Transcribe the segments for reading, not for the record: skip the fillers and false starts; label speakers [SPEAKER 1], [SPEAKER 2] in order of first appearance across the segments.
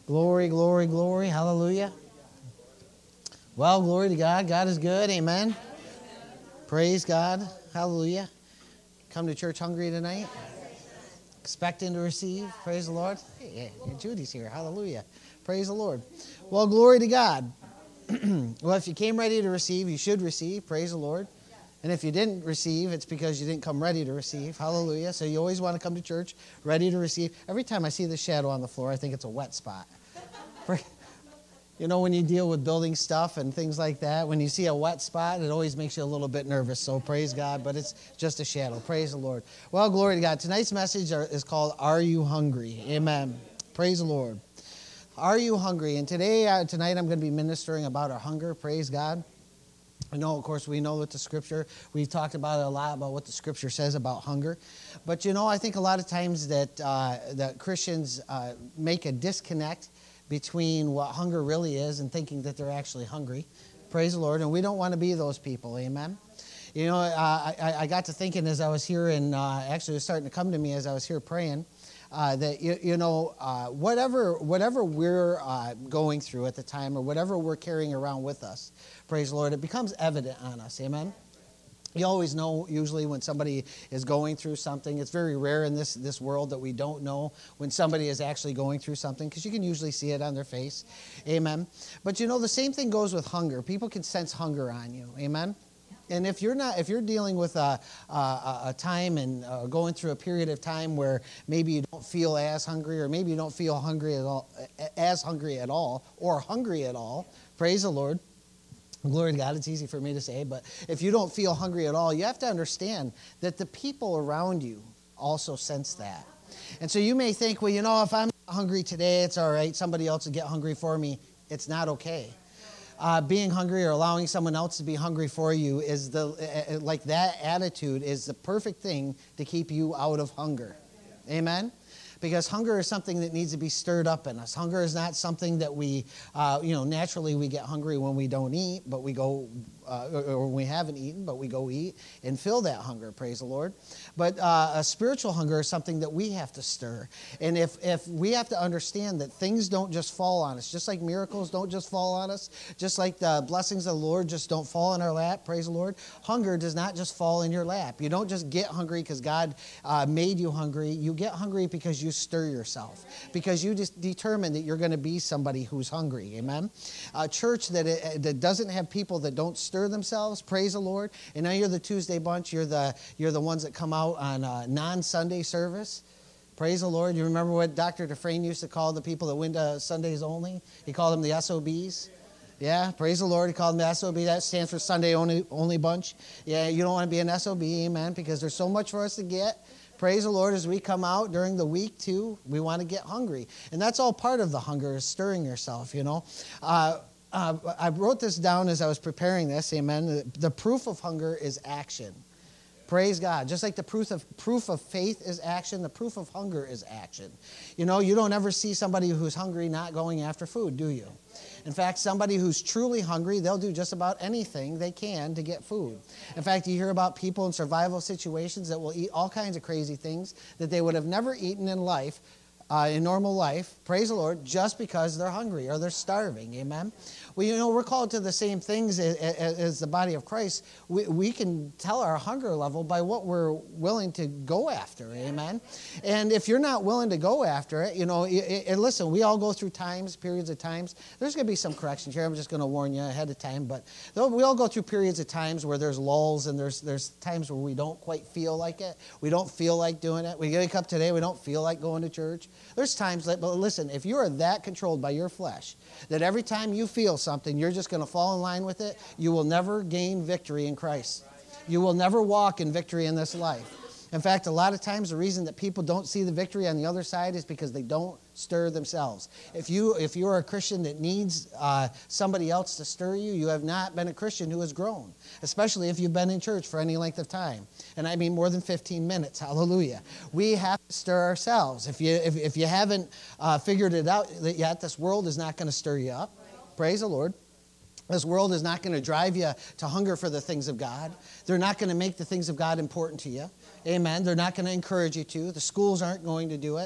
[SPEAKER 1] Glory, glory, glory. Hallelujah. Well, glory to God. God is good. Amen. Praise God. Hallelujah. Come to church hungry tonight? Expecting to receive. Praise the Lord. Hey, Judy's here. Hallelujah. Praise the Lord. Well, glory to God. Well, if you came ready to receive, you should receive. Praise the Lord. And if you didn't receive, it's because you didn't come ready to receive. Hallelujah. So you always want to come to church ready to receive. Every time I see the shadow on the floor, I think it's a wet spot. You know, when you deal with building stuff and things like that, when you see a wet spot, it always makes you a little bit nervous. So praise God, but it's just a shadow. Praise the Lord. Well, glory to God. Tonight's message is called, Are You Hungry? Amen. Praise the Lord. Are you hungry? And tonight I'm going to be ministering about our hunger. Praise God. I know, of course, we know what the Scripture, we've talked about it a lot, about what the Scripture says about hunger. But, you know, I think a lot of times that Christians make a disconnect between what hunger really is and thinking that they're actually hungry. Praise the Lord. And we don't want to be those people. Amen. You know, I got to thinking as I was here, and actually it was starting to come to me as I was here praying, that, whatever we're going through at the time or whatever we're carrying around with us, praise the Lord, it becomes evident on us. Amen. You always know usually when somebody is going through something. It's very rare in this world that we don't know when somebody is actually going through something because you can usually see it on their face. Amen. But you know, the same thing goes with hunger. People can sense hunger on you. Amen. And if you're dealing with a time and going through a period of time where maybe you don't feel as hungry, or maybe you don't feel hungry at all, or hungry at all, praise the Lord. Glory to God, it's easy for me to say, but if you don't feel hungry at all, you have to understand that the people around you also sense that. And so you may think, well, you know, if I'm not hungry today, it's all right. Somebody else will get hungry for me. It's not okay. Being hungry or allowing someone else to be hungry for you is that attitude is the perfect thing to keep you out of hunger. Amen? Because hunger is something that needs to be stirred up in us. Hunger is not something that we, naturally we get hungry when we don't eat, but we go, or when we haven't eaten, but we go eat and fill that hunger, praise the Lord. But a spiritual hunger is something that we have to stir. And if we have to understand that things don't just fall on us, just like miracles don't just fall on us, just like the blessings of the Lord just don't fall in our lap, praise the Lord, hunger does not just fall in your lap. You don't just get hungry because God made you hungry. You get hungry because you stir yourself, because you just determine that you're going to be somebody who's hungry. Amen. A church that doesn't have people that don't stir themselves, praise the Lord. And now you're the Tuesday bunch. You're the ones that come out on non-Sunday service. Praise the Lord. You remember what Dr. Dufresne used to call the people that went to Sundays only? He called them the SOBs. Yeah, praise the Lord. He called them the SOB. That stands for Sunday only bunch. Yeah, you don't want to be an SOB, amen, because there's so much for us to get. Praise the Lord, as we come out during the week, too, we want to get hungry. And that's all part of the hunger, is stirring yourself, you know. I wrote this down as I was preparing this, amen. The proof of hunger is action. Praise God. Just like the proof of faith is action, the proof of hunger is action. You know, you don't ever see somebody who's hungry not going after food, do you? In fact, somebody who's truly hungry, they'll do just about anything they can to get food. In fact, you hear about people in survival situations that will eat all kinds of crazy things that they would have never eaten in life, in normal life, praise the Lord, just because they're hungry or they're starving, amen? Well, you know, we're called to the same things as the body of Christ. We can tell our hunger level by what we're willing to go after, amen? And if you're not willing to go after it, you know, and listen, we all go through periods of times. There's going to be some corrections here. I'm just going to warn you ahead of time, but we all go through periods of times where there's lulls and there's times where we don't quite feel like it. We don't feel like doing it. We wake up today, we don't feel like going to church. There's times but listen, if you are that controlled by your flesh, that every time you feel something, you're just going to fall in line with it, you will never gain victory in Christ. You will never walk in victory in this life. In fact, a lot of times the reason that people don't see the victory on the other side is because they don't stir themselves. If you are a Christian that needs somebody else to stir you, you have not been a Christian who has grown, especially if you've been in church for any length of time. And I mean more than 15 minutes. Hallelujah. We have to stir ourselves. If you haven't figured it out yet, this world is not going to stir you up. Praise the Lord. This world is not going to drive you to hunger for the things of God. They're not going to make the things of God important to you. Amen. They're not going to encourage you to. The schools aren't going to do it.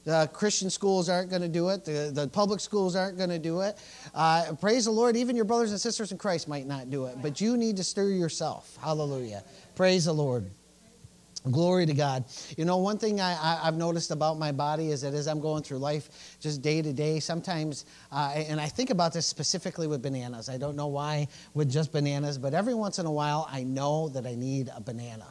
[SPEAKER 1] The Christian schools aren't going to do it. The public schools aren't going to do it. Praise the Lord. Even your brothers and sisters in Christ might not do it. But you need to stir yourself. Hallelujah. Praise the Lord. Glory to God. You know, one thing I've noticed about my body is that as I'm going through life, just day to day, sometimes, and I think about this specifically with bananas. I don't know why with just bananas, but every once in a while, I know that I need a banana.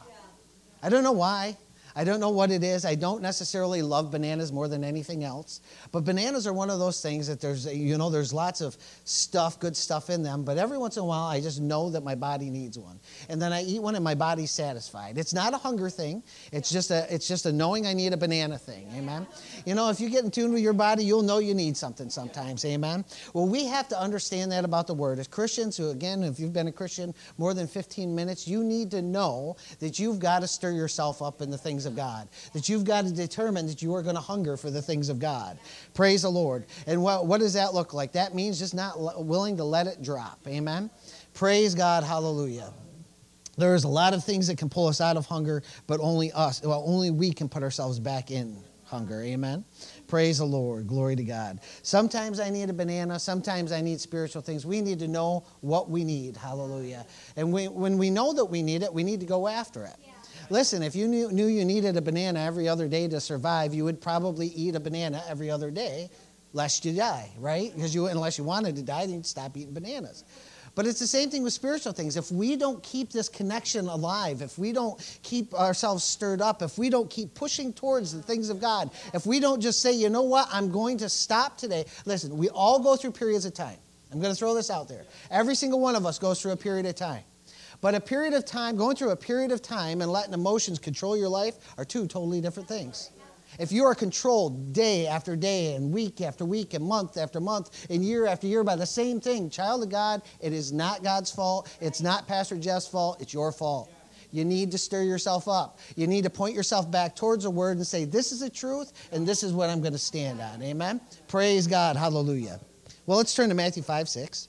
[SPEAKER 1] I don't know why. I don't know what it is. I don't necessarily love bananas more than anything else. But bananas are one of those things that there's lots of stuff, good stuff in them. But every once in a while, I just know that my body needs one. And then I eat one and my body's satisfied. It's not a hunger thing. It's just a knowing I need a banana thing. Amen. You know, if you get in tune with your body, you'll know you need something sometimes. Amen. Well, we have to understand that about the Word. As Christians, who again, if you've been a Christian more than 15 minutes, you need to know that you've got to stir yourself up in the things of God, that you've got to determine that you are going to hunger for the things of God. Praise the Lord. And what does that look like? That means just not willing to let it drop. Amen. Praise God. Hallelujah. There's a lot of things that can pull us out of hunger, but only we can put ourselves back in hunger. Amen. Praise the Lord. Glory to God. Sometimes I need a banana. Sometimes I need spiritual things. We need to know what we need. Hallelujah. And when we know that we need it, we need to go after it. Listen, if you knew you needed a banana every other day to survive, you would probably eat a banana every other day, lest you die, right? Because unless you wanted to die, then you'd stop eating bananas. But it's the same thing with spiritual things. If we don't keep this connection alive, if we don't keep ourselves stirred up, if we don't keep pushing towards the things of God, if we don't just say, you know what, I'm going to stop today. Listen, we all go through periods of time. I'm going to throw this out there. Every single one of us goes through a period of time. But going through a period of time and letting emotions control your life are two totally different things. If you are controlled day after day and week after week and month after month and year after year by the same thing, child of God, it is not God's fault. It's not Pastor Jeff's fault. It's your fault. You need to stir yourself up. You need to point yourself back towards the Word and say, this is the truth and this is what I'm going to stand on. Amen? Praise God. Hallelujah. Well, let's turn to Matthew 5:6.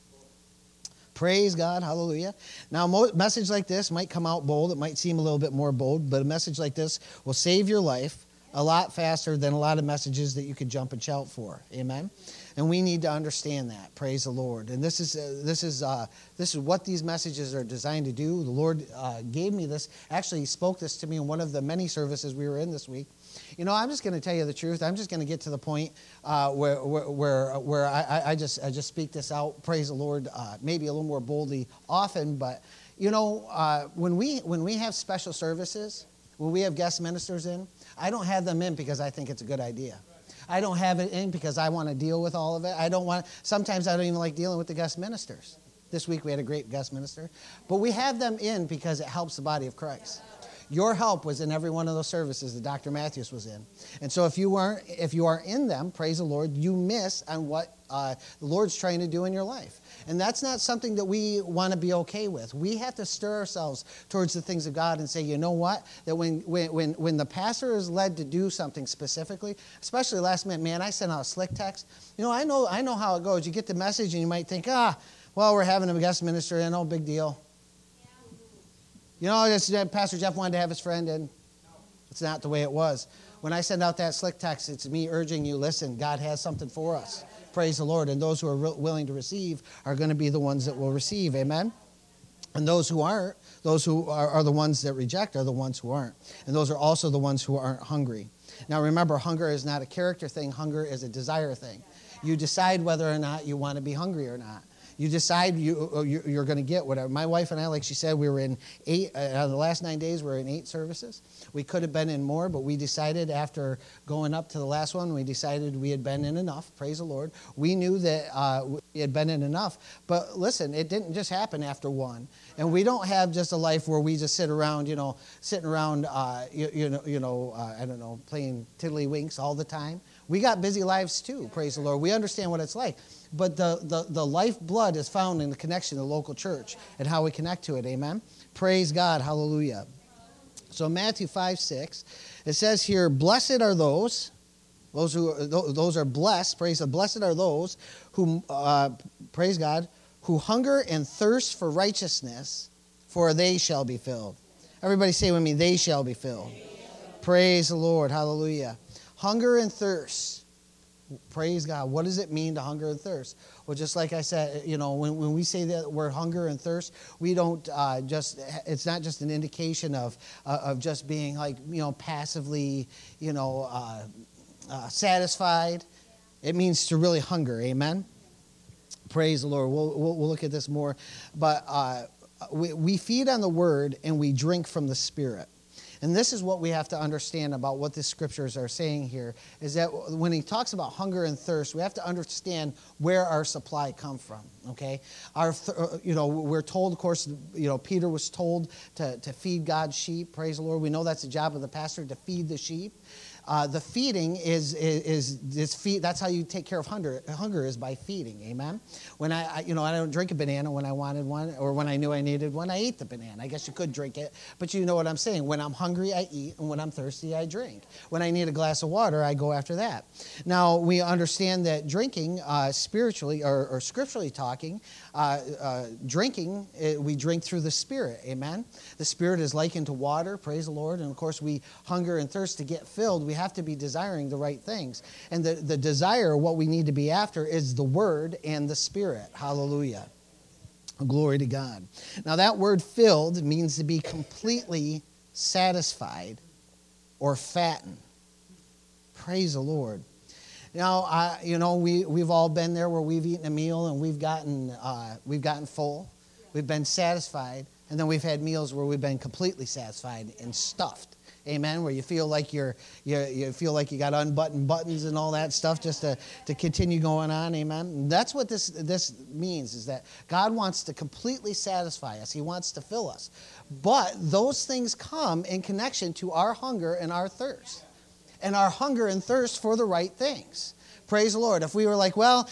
[SPEAKER 1] Praise God. Hallelujah. Now, a message like this might come out bold. It might seem a little bit more bold, but a message like this will save your life a lot faster than a lot of messages that you could jump and shout for. Amen. And we need to understand that. Praise the Lord. And this is what these messages are designed to do. The Lord gave me this. Actually, He spoke this to me in one of the many services we were in this week. You know, I'm just going to tell you the truth. I'm just going to get to the point where I just speak this out. Praise the Lord. Maybe a little more boldly often, but you know, when we have special services, when we have guest ministers in, I don't have them in because I think it's a good idea. I don't have it in because I want to deal with all of it. Sometimes I don't even like dealing with the guest ministers. This week we had a great guest minister. But we have them in because it helps the body of Christ. Your help was in every one of those services that Dr. Matthews was in. And so if you are in them, praise the Lord, you miss on what the Lord's trying to do in your life. And that's not something that we want to be okay with. We have to stir ourselves towards the things of God and say, you know what? That when the pastor is led to do something specifically, especially last minute, man, I sent out a slick text. You know, I know how it goes. You get the message and you might think, well, we're having a guest minister, and no big deal. You know, Pastor Jeff wanted to have his friend in. It's not the way it was. When I send out that slick text, it's me urging you, listen, God has something for us. Praise the Lord. And those who are willing to receive are going to be the ones that will receive. Amen? And those who aren't, those who are the ones that reject are the ones who aren't. And those are also the ones who aren't hungry. Now remember, hunger is not a character thing. Hunger is a desire thing. You decide whether or not you want to be hungry or not. You decide you're going to get whatever. My wife and I, like she said, we were in 8, out of the last 9 days, we were in 8 services. We could have been in more, but we decided after going up to the last one, we decided we had been in enough. Praise the Lord. We knew that we had been in enough. But listen, it didn't just happen after one. And we don't have just a life where we just sit around, I don't know, playing tiddlywinks all the time. We got busy lives too, praise the Lord. We understand what it's like. But the lifeblood is found in the connection to the local church and how we connect to it, amen? Praise God, hallelujah. So Matthew 5:6, it says here, blessed are those are blessed, blessed are those who, praise God, who hunger and thirst for righteousness, for they shall be filled. Everybody say with me, they shall be filled. Praise the Lord, hallelujah. Hunger and thirst. Praise God. What does it mean to hunger and thirst? Well, just like I said, when we say that word hunger and thirst, we don't it's not just an indication of just being like, passively, satisfied. It means to really hunger. Amen. Praise the Lord. We'll look at this more. But we feed on the word and we drink from the Spirit. And this is what we have to understand about what the scriptures are saying here, is that when he talks about hunger and thirst, we have to understand where our supply come from, okay? We're told, of course, Peter was told to feed God's sheep. Praise the Lord. We know that's the job of the pastor, to feed the sheep. The feeding is this feed. That's how you take care of hunger. Hunger is by feeding. Amen. When I don't drink a banana when I wanted one, or when I knew I needed one, I ate the banana. I guess you could drink it, but you know what I'm saying. When I'm hungry, I eat, and when I'm thirsty, I drink. When I need a glass of water, I go after that. Now we understand that drinking, spiritually or scripturally talking, drinking, we drink through the Spirit. Amen. The Spirit is likened to water. Praise the Lord. And of course, we hunger and thirst to get filled. We have to be desiring the right things. And the desire, what we need to be after, is the Word and the Spirit. Hallelujah. Glory to God. Now that word filled means to be completely satisfied or fattened. Praise the Lord. Now, we've all been there where we've eaten a meal and we've gotten full. We've been satisfied. And then we've had meals where we've been completely satisfied and stuffed. Amen. Where you feel like you feel like you got unbuttoned buttons and all that stuff just to continue going on. Amen. And that's what this means, is that God wants to completely satisfy us. He wants to fill us. But those things come in connection to our hunger and our thirst. And our hunger and thirst for the right things. Praise the Lord. If we were like, well,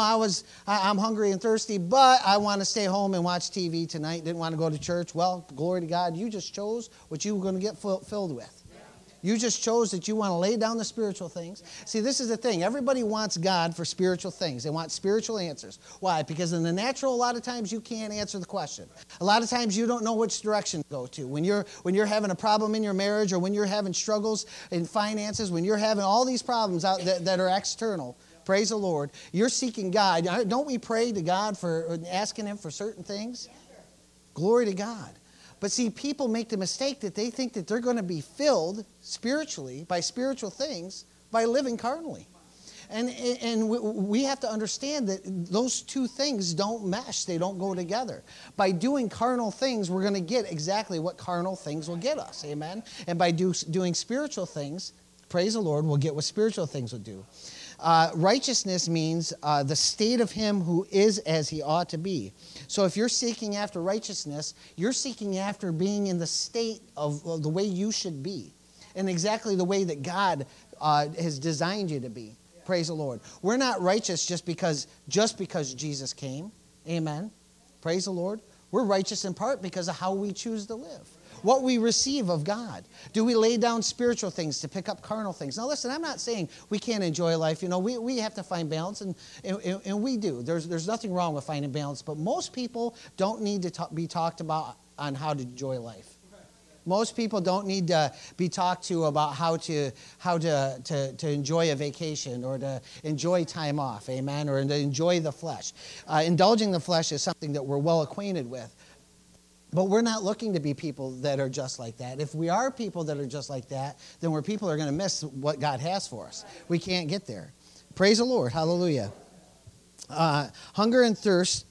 [SPEAKER 1] I'm hungry and thirsty, but I want to stay home and watch TV tonight, didn't want to go to church. Well, glory to God, you just chose what you were going to get filled with. You just chose that you want to lay down the spiritual things. See, this is the thing. Everybody wants God for spiritual things. They want spiritual answers. Why? Because in the natural, a lot of times you can't answer the question. A lot of times you don't know which direction to go to. When you're having a problem in your marriage, or when you're having struggles in finances, when you're having all these problems out that are external, praise the Lord, you're seeking God. Don't we pray to God for asking Him for certain things? Glory to God. But see, people make the mistake that they think that they're going to be filled spiritually by spiritual things by living carnally. And we have to understand that those two things don't mesh. They don't go together. By doing carnal things, we're going to get exactly what carnal things will get us. Amen? And by doing spiritual things, praise the Lord, we'll get what spiritual things will do. Righteousness means the state of him who is as he ought to be. So if you're seeking after righteousness, you're seeking after being in the state of the way you should be, and exactly the way that God has designed you to be. Praise the Lord. We're not righteous just because Jesus came. Amen. Praise the Lord. We're righteous in part because of how we choose to live. What we receive of God. Do we lay down spiritual things to pick up carnal things? Now listen, I'm not saying we can't enjoy life. We have to find balance, and we do. There's nothing wrong with finding balance, but most people don't need to be talked about on how to enjoy life. Most people don't need to be talked to about how to enjoy a vacation or to enjoy time off, amen, or to enjoy the flesh. Indulging the flesh is something that we're well acquainted with. But we're not looking to be people that are just like that. If we are people that are just like that, then we're people that are going to miss what God has for us. We can't get there. Praise the Lord. Hallelujah. Hunger and thirst,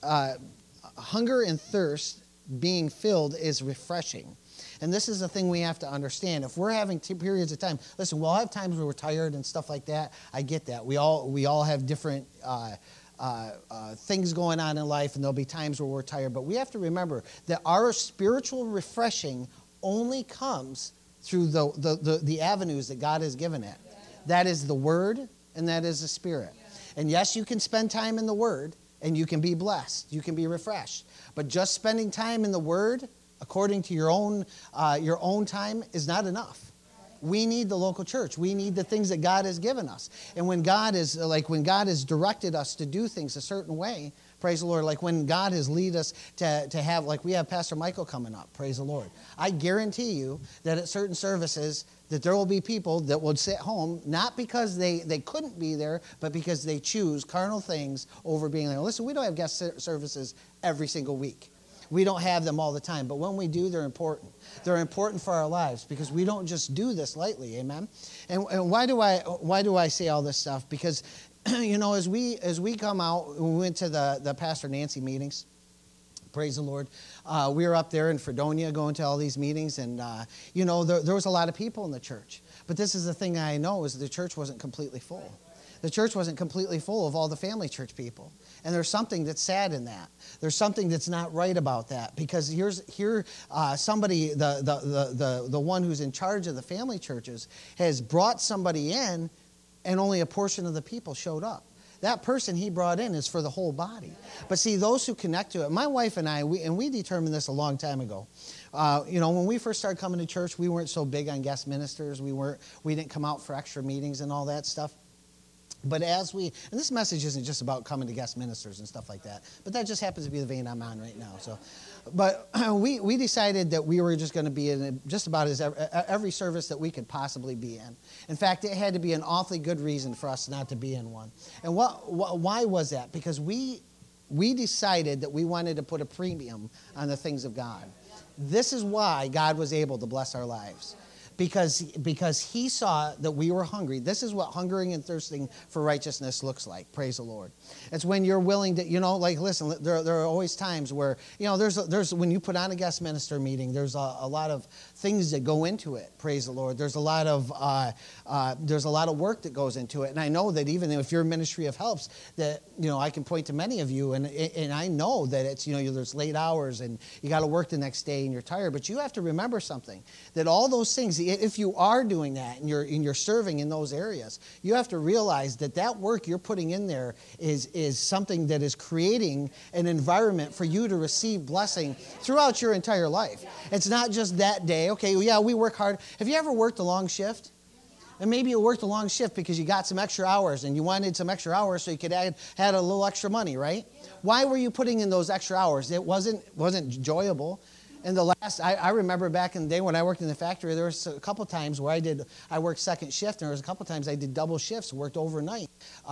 [SPEAKER 1] being filled is refreshing. And this is the thing we have to understand. If we're having periods of time, listen, we'll have times where we're tired and stuff like that. I get that. We all have different things going on in life, and there'll be times where we're tired. But we have to remember that our spiritual refreshing only comes through the avenues that God has given it. That is the Word, and that is the Spirit. And yes, you can spend time in the Word, and you can be blessed. You can be refreshed. But just spending time in the Word, according to your own time, is not enough. We need the local church. We need the things that God has given us. And when God has directed us to do things a certain way, praise the Lord, like when God has led us to have, like we have Pastor Michael coming up, praise the Lord. I guarantee you that at certain services that there will be people that will sit home, not because they couldn't be there, but because they choose carnal things over being there. Listen, we don't have guest services every single week. We don't have them all the time, but when we do, they're important. They're important for our lives because we don't just do this lightly, amen? And why do I say all this stuff? Because, you know, as we come out, we went to the Pastor Nancy meetings, praise the Lord. We were up there in Fredonia going to all these meetings, and, you know, there was a lot of people in the church. But this is the thing I know is the church wasn't completely full. The church wasn't completely full of all the family church people. And there's something that's sad in that. There's something that's not right about that. Because somebody, the one who's in charge of the family churches, has brought somebody in, and only a portion of the people showed up. That person he brought in is for the whole body. But see, those who connect to it, my wife and I, we determined this a long time ago. You know, when we first started coming to church, we weren't so big on guest ministers. We didn't come out for extra meetings and all that stuff. But and this message isn't just about coming to guest ministers and stuff like that, but that just happens to be the vein I'm on right now. So, but we decided that we were just going to be in just about every service that we could possibly be in. In fact, it had to be an awfully good reason for us not to be in one. And why was that? Because we decided that we wanted to put a premium on the things of God. This is why God was able to bless our lives. Because he saw that we were hungry. This is what hungering and thirsting for righteousness looks like. Praise the Lord. It's when you're willing to, you know, like, listen, there are always times where, you know, there's when you put on a guest minister meeting, there's a lot of things that go into it. Praise the Lord. There's a lot of work that goes into it. And I know that even if you're a ministry of helps, that, you know, I can point to many of you, and I know that it's, you know, there's late hours and you got to work the next day and you're tired. But you have to remember something, that all those things, if you are doing that and you're serving in those areas, you have to realize that work you're putting in there is something that is creating an environment for you to receive blessing throughout your entire life. It's not just that day. Okay, yeah, we work hard. Have you ever worked a long shift? And maybe you worked a long shift because you got some extra hours and you wanted some extra hours so you could had a little extra money, right? Why were you putting in those extra hours? It wasn't enjoyable. And I remember back in the day when I worked in the factory, there was a couple times where I worked second shift, and there was a couple times I did double shifts, worked overnight,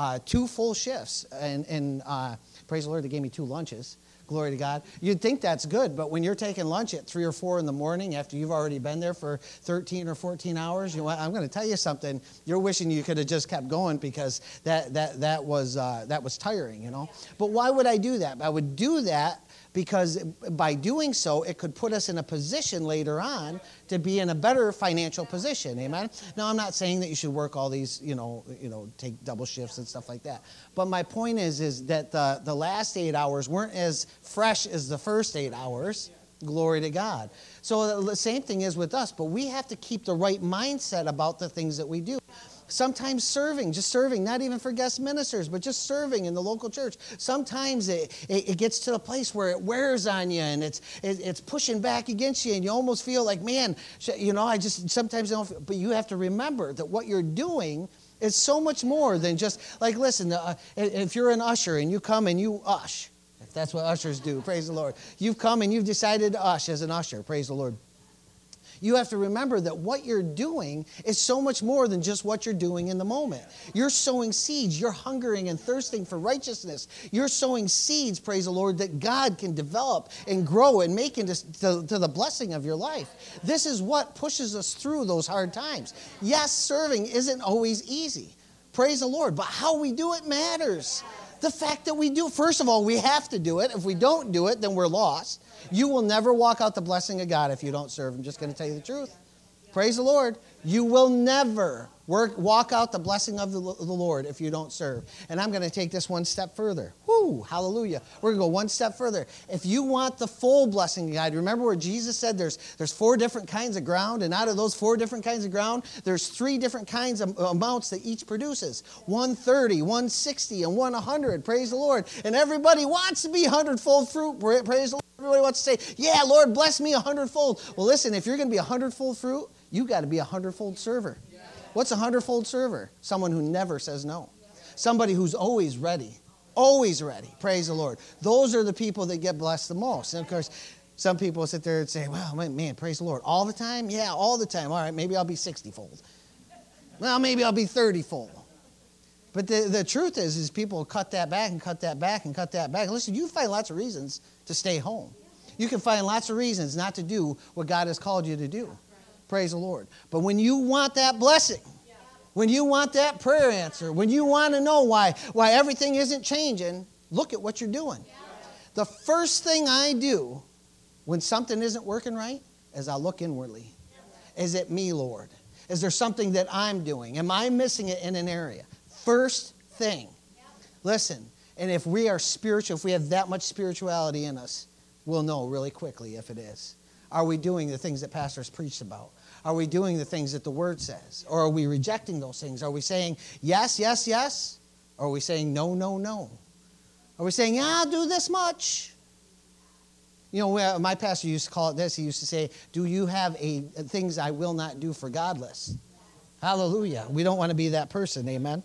[SPEAKER 1] 2 full shifts, and praise the Lord, they gave me 2 lunches. Glory to God. You'd think that's good, but when you're taking lunch at 3 or 4 in the morning after you've already been there for 13 or 14 hours, you know what? I'm going to tell you something. You're wishing you could have just kept going because that was tiring, you know. But why would I do that? I would do that because by doing so, it could put us in a position later on to be in a better financial position. Amen? Now, I'm not saying that you should work all these, you know, take double shifts and stuff like that. But my point is that the last 8 hours weren't as fresh as the first 8 hours. Glory to God. So the same thing is with us, but we have to keep the right mindset about the things that we do. Sometimes just serving, not even for guest ministers, but just serving in the local church. Sometimes it gets to a place where it wears on you and it's pushing back against you and you almost feel like, man, you know, sometimes I don't feel, but you have to remember that what you're doing is so much more than just, like, listen, if you're an usher and you come and you ush, if that's what ushers do, praise the Lord. You've come and you've decided to ush as an usher, praise the Lord. You have to remember that what you're doing is so much more than just what you're doing in the moment. You're sowing seeds. You're hungering and thirsting for righteousness. You're sowing seeds, praise the Lord, that God can develop and grow and make into to the blessing of your life. This is what pushes us through those hard times. Yes, serving isn't always easy. Praise the Lord. But how we do it matters. The fact that we do, first of all, we have to do it. If we don't do it, then we're lost. You will never walk out the blessing of God if you don't serve. I'm just going to tell you the truth. Praise the Lord. You will never walk out the blessing of the Lord if you don't serve. And I'm going to take this one step further. Woo, hallelujah. We're going to go one step further. If you want the full blessing of God, remember where Jesus said there's 4 different kinds of ground, and out of those 4 different kinds of ground, there's 3 different kinds of amounts that each produces. 130, 160, and 100. Praise the Lord. And everybody wants to be 100-fold fruit. Praise the Lord. Everybody wants to say, yeah, Lord, bless me 100-fold. Well, listen, if you're going to be 100-fold fruit, You got to be a 100-fold server. What's a 100-fold server? Someone who never says no. Somebody who's always ready. Always ready. Praise the Lord. Those are the people that get blessed the most. And of course, some people sit there and say, well, man, praise the Lord. All the time? Yeah, all the time. All right, maybe I'll be 60-fold. Well, maybe I'll be 30-fold. But the truth is people cut that back and cut that back and cut that back. And listen, you find lots of reasons to stay home. You can find lots of reasons not to do what God has called you to do. Praise the Lord. But when you want that blessing, when you want that prayer answer, when you want to know why everything isn't changing, look at what you're doing. The first thing I do when something isn't working right is I look inwardly. Is it me, Lord? Is there something that I'm doing? Am I missing it in an area? First thing. Listen, and if we are spiritual, if we have that much spirituality in us, we'll know really quickly if it is. Are we doing the things that pastors preached about? Are we doing the things that the Word says? Or are we rejecting those things? Are we saying yes, yes, yes? Or are we saying no, no, no? Are we saying, yeah, I'll do this much? You know, my pastor used to call it this. He used to say, do you have a things I will not do for God list? Hallelujah. We don't want to be that person. Amen.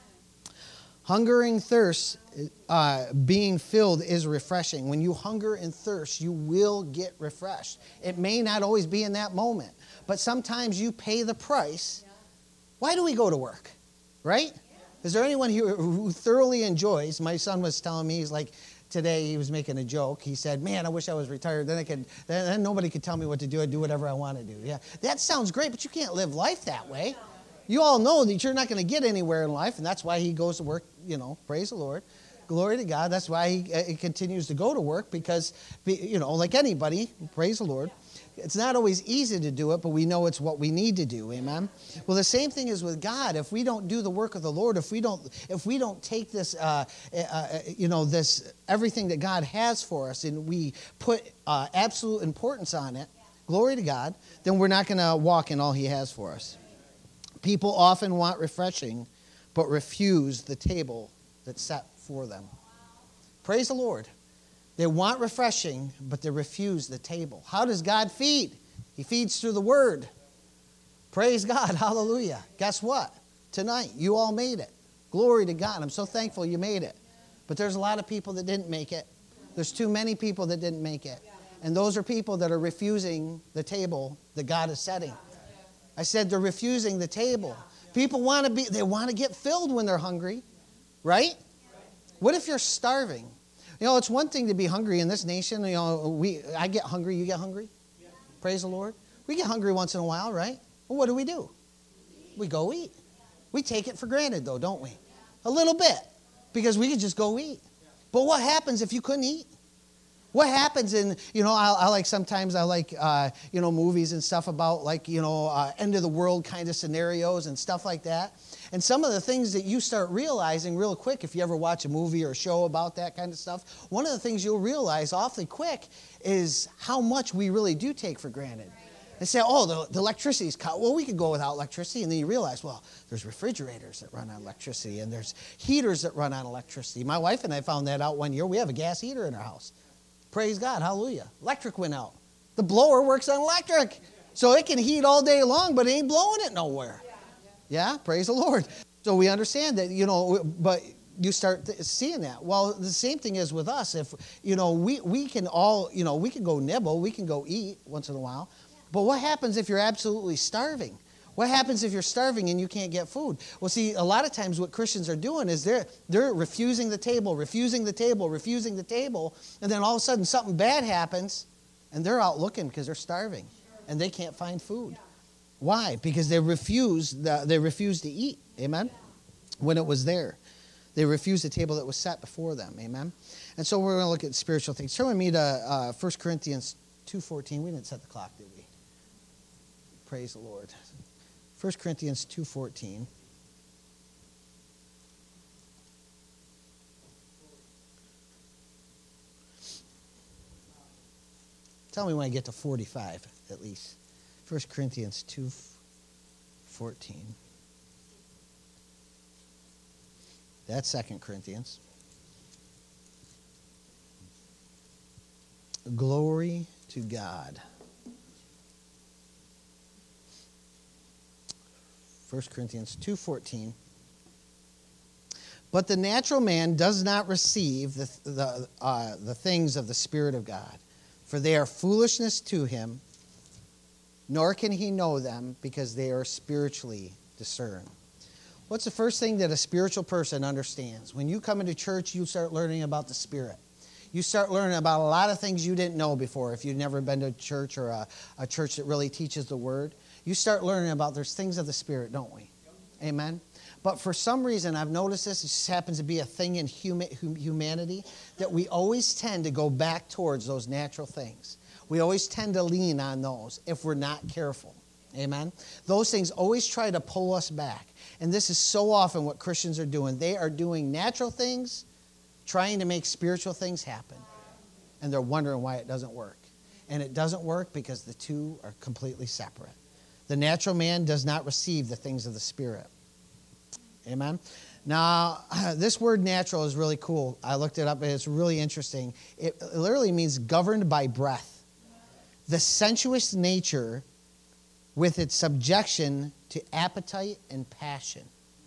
[SPEAKER 1] Hungering thirst, being filled is refreshing. When you hunger and thirst, you will get refreshed. It may not always be in that moment, but sometimes you pay the price. Why do we go to work? Right? Is there anyone here who thoroughly enjoys? My son was telling me, he's like, today he was making a joke. He said, man, I wish I was retired. Then nobody could tell me what to do. I'd do whatever I want to do. Yeah, that sounds great, but you can't live life that way. You all know that you're not going to get anywhere in life, and that's why he goes to work, praise the Lord. Glory to God. That's why he continues to go to work because, like anybody, praise the Lord. It's not always easy to do it, but we know it's what we need to do. Amen. Well, the same thing is with God. If we don't do the work of the Lord, if we don't take this, this everything that God has for us, and we put absolute importance on it, glory to God, then we're not going to walk in all He has for us. People often want refreshing, but refuse the table that's set for them. Praise the Lord. They want refreshing, but they refuse the table. How does God feed? He feeds through the Word. Praise God. Hallelujah. Guess what? Tonight, you all made it. Glory to God. I'm so thankful you made it. But there's a lot of people that didn't make it. There's too many people that didn't make it. And those are people that are refusing the table that God is setting. I said they're refusing the table. People want to get filled when they're hungry, right? What if you're starving? It's one thing to be hungry in this nation. I get hungry, you get hungry. Praise the Lord. We get hungry once in a while, right? Well, what do? We go eat. We take it for granted, though, don't we? A little bit, because we could just go eat. But what happens if you couldn't eat? What happens in, I like movies and stuff about end of the world kind of scenarios and stuff like that. And some of the things that you start realizing real quick, if you ever watch a movie or a show about that kind of stuff, one of the things you'll realize awfully quick is how much we really do take for granted. They say, the electricity's cut. Well, we could go without electricity. And then you realize, there's refrigerators that run on electricity and there's heaters that run on electricity. My wife and I found that out one year. We have a gas heater in our house. Praise God, hallelujah. Electric went out. The blower works on electric. So it can heat all day long, but it ain't blowing it nowhere. Yeah, praise the Lord. So we understand that, but you start seeing that. Well, the same thing is with us. If, we can all, we can go nibble, we can go eat once in a while. But what happens if you're absolutely starving? What happens if you're starving and you can't get food? Well, see, a lot of times what Christians are doing is they're refusing the table, and then all of a sudden something bad happens, and they're out looking because they're starving, and they can't find food. Why? Because they refused to eat, amen, when it was there. They refused the table that was set before them, amen. And so we're going to look at spiritual things. Turn with me to 1 Corinthians 2:14. We didn't set the clock, did we? Praise the Lord. 1 Corinthians 2:14. Tell me when I get to 45, at least. 1 Corinthians 2:14. That's 2 Corinthians. Glory to God. 1 Corinthians 2:14. But the natural man does not receive the things of the Spirit of God, for they are foolishness to him, nor can he know them because they are spiritually discerned. What's the first thing that a spiritual person understands? When you come into church, you start learning about the Spirit. You start learning about a lot of things you didn't know before if you've never been to a church or a church that really teaches the Word. You start learning about there's things of the Spirit, don't we? Amen? But for some reason, I've noticed this, it just happens to be a thing in humanity, that we always tend to go back towards those natural things. We always tend to lean on those if we're not careful. Amen? Those things always try to pull us back. And this is so often what Christians are doing. They are doing natural things, trying to make spiritual things happen. And they're wondering why it doesn't work. And it doesn't work because the two are completely separate. The natural man does not receive the things of the Spirit. Amen? Now, this word natural is really cool. I looked it up, and it's really interesting. It literally means governed by breath. The sensuous nature with its subjection to appetite and passion.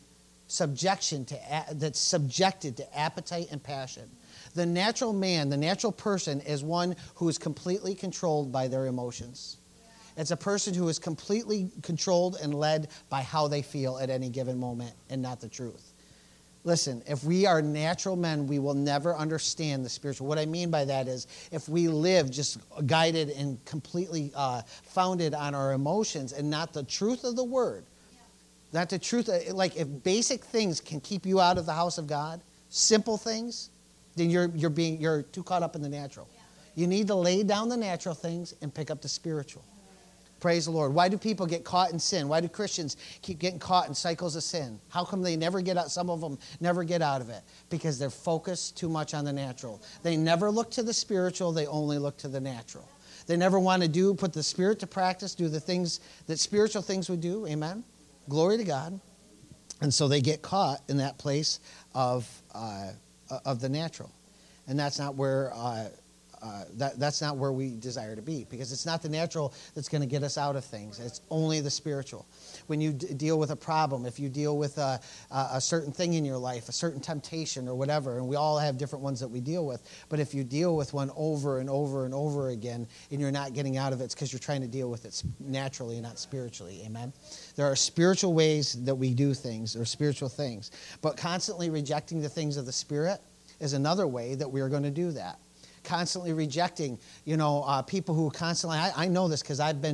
[SPEAKER 1] That's subjected to appetite and passion. The natural man, the natural person, is one who is completely controlled by their emotions. It's a person who is completely controlled and led by how they feel at any given moment and not the truth. Listen, if we are natural men, we will never understand the spiritual. What I mean by that is if we live just guided and completely founded on our emotions and not the truth of the Word, not the truth, like if basic things can keep you out of the house of God, simple things, then you're too caught up in the natural. You need to lay down the natural things and pick up the spiritual. Praise the Lord. Why do people get caught in sin? Why do Christians keep getting caught in cycles of sin? How come they never get out? Some of them never get out of it because they're focused too much on the natural. They never look to the spiritual. They only look to the natural. They never want to put the Spirit to practice, do the things that spiritual things would do. Amen. Glory to God. And so they get caught in that place of the natural. And that's not where that's not where we desire to be, because it's not the natural that's going to get us out of things. It's only the spiritual. When you deal with a problem, if you deal with a certain thing in your life, a certain temptation or whatever, and we all have different ones that we deal with, but if you deal with one over and over and over again and you're not getting out of it, it's because you're trying to deal with it naturally and not spiritually. Amen? There are spiritual ways that we do things, or spiritual things, but constantly rejecting the things of the Spirit is another way that we are going to do that. Constantly rejecting, people who constantly. I know this because I've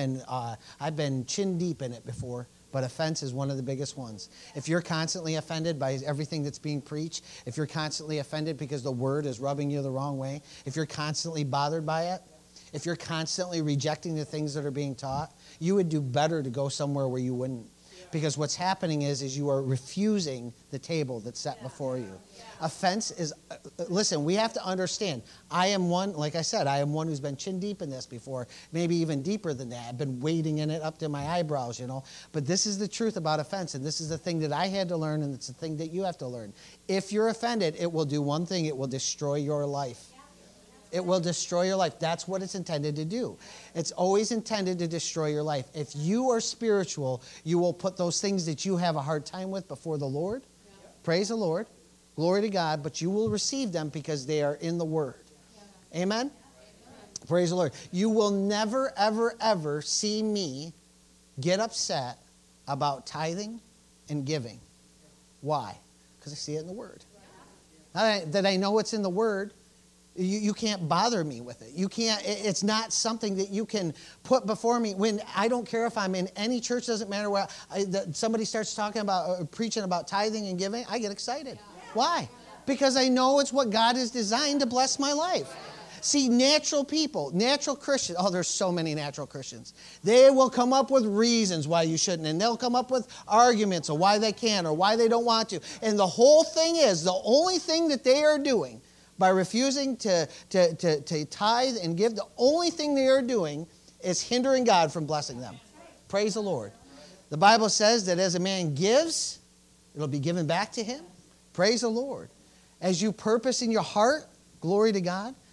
[SPEAKER 1] been chin deep in it before. But offense is one of the biggest ones. If you're constantly offended by everything that's being preached, if you're constantly offended because the Word is rubbing you the wrong way, if you're constantly bothered by it, if you're constantly rejecting the things that are being taught, you would do better to go somewhere where you wouldn't. Because what's happening is you are refusing the table that's set before you. Offense is, listen, we have to understand, I am one, like I said, I am one who's been chin deep in this before, maybe even deeper than that. I've been wading in it up to my eyebrows, But this is the truth about offense, and this is the thing that I had to learn, and it's the thing that you have to learn. If you're offended, it will do one thing. It will destroy your life. It will destroy your life. That's what it's intended to do. It's always intended to destroy your life. If you are spiritual, you will put those things that you have a hard time with before the Lord. Yeah. Praise the Lord. Glory to God. But you will receive them because they are in the Word. Yeah. Amen? Yeah. Praise the Lord. You will never, ever, ever see me get upset about tithing and giving. Why? Because I see it in the Word. Yeah. That I know it's in the Word. You can't bother me with it. You can't. It's not something that you can put before me. When I don't care if I'm in any church, doesn't matter where somebody starts talking about preaching about tithing and giving, I get excited. Why? Because I know it's what God has designed to bless my life. See, natural people, natural Christians, there's so many natural Christians. They will come up with reasons why you shouldn't, and they'll come up with arguments of why they can or why they don't want to. And the whole thing is, the only thing that they are doing by refusing to tithe and give, the only thing they are doing is hindering God from blessing them. Praise the Lord. The Bible says that as a man gives, it'll be given back to him. Praise the Lord. As you purpose in your heart, glory to God.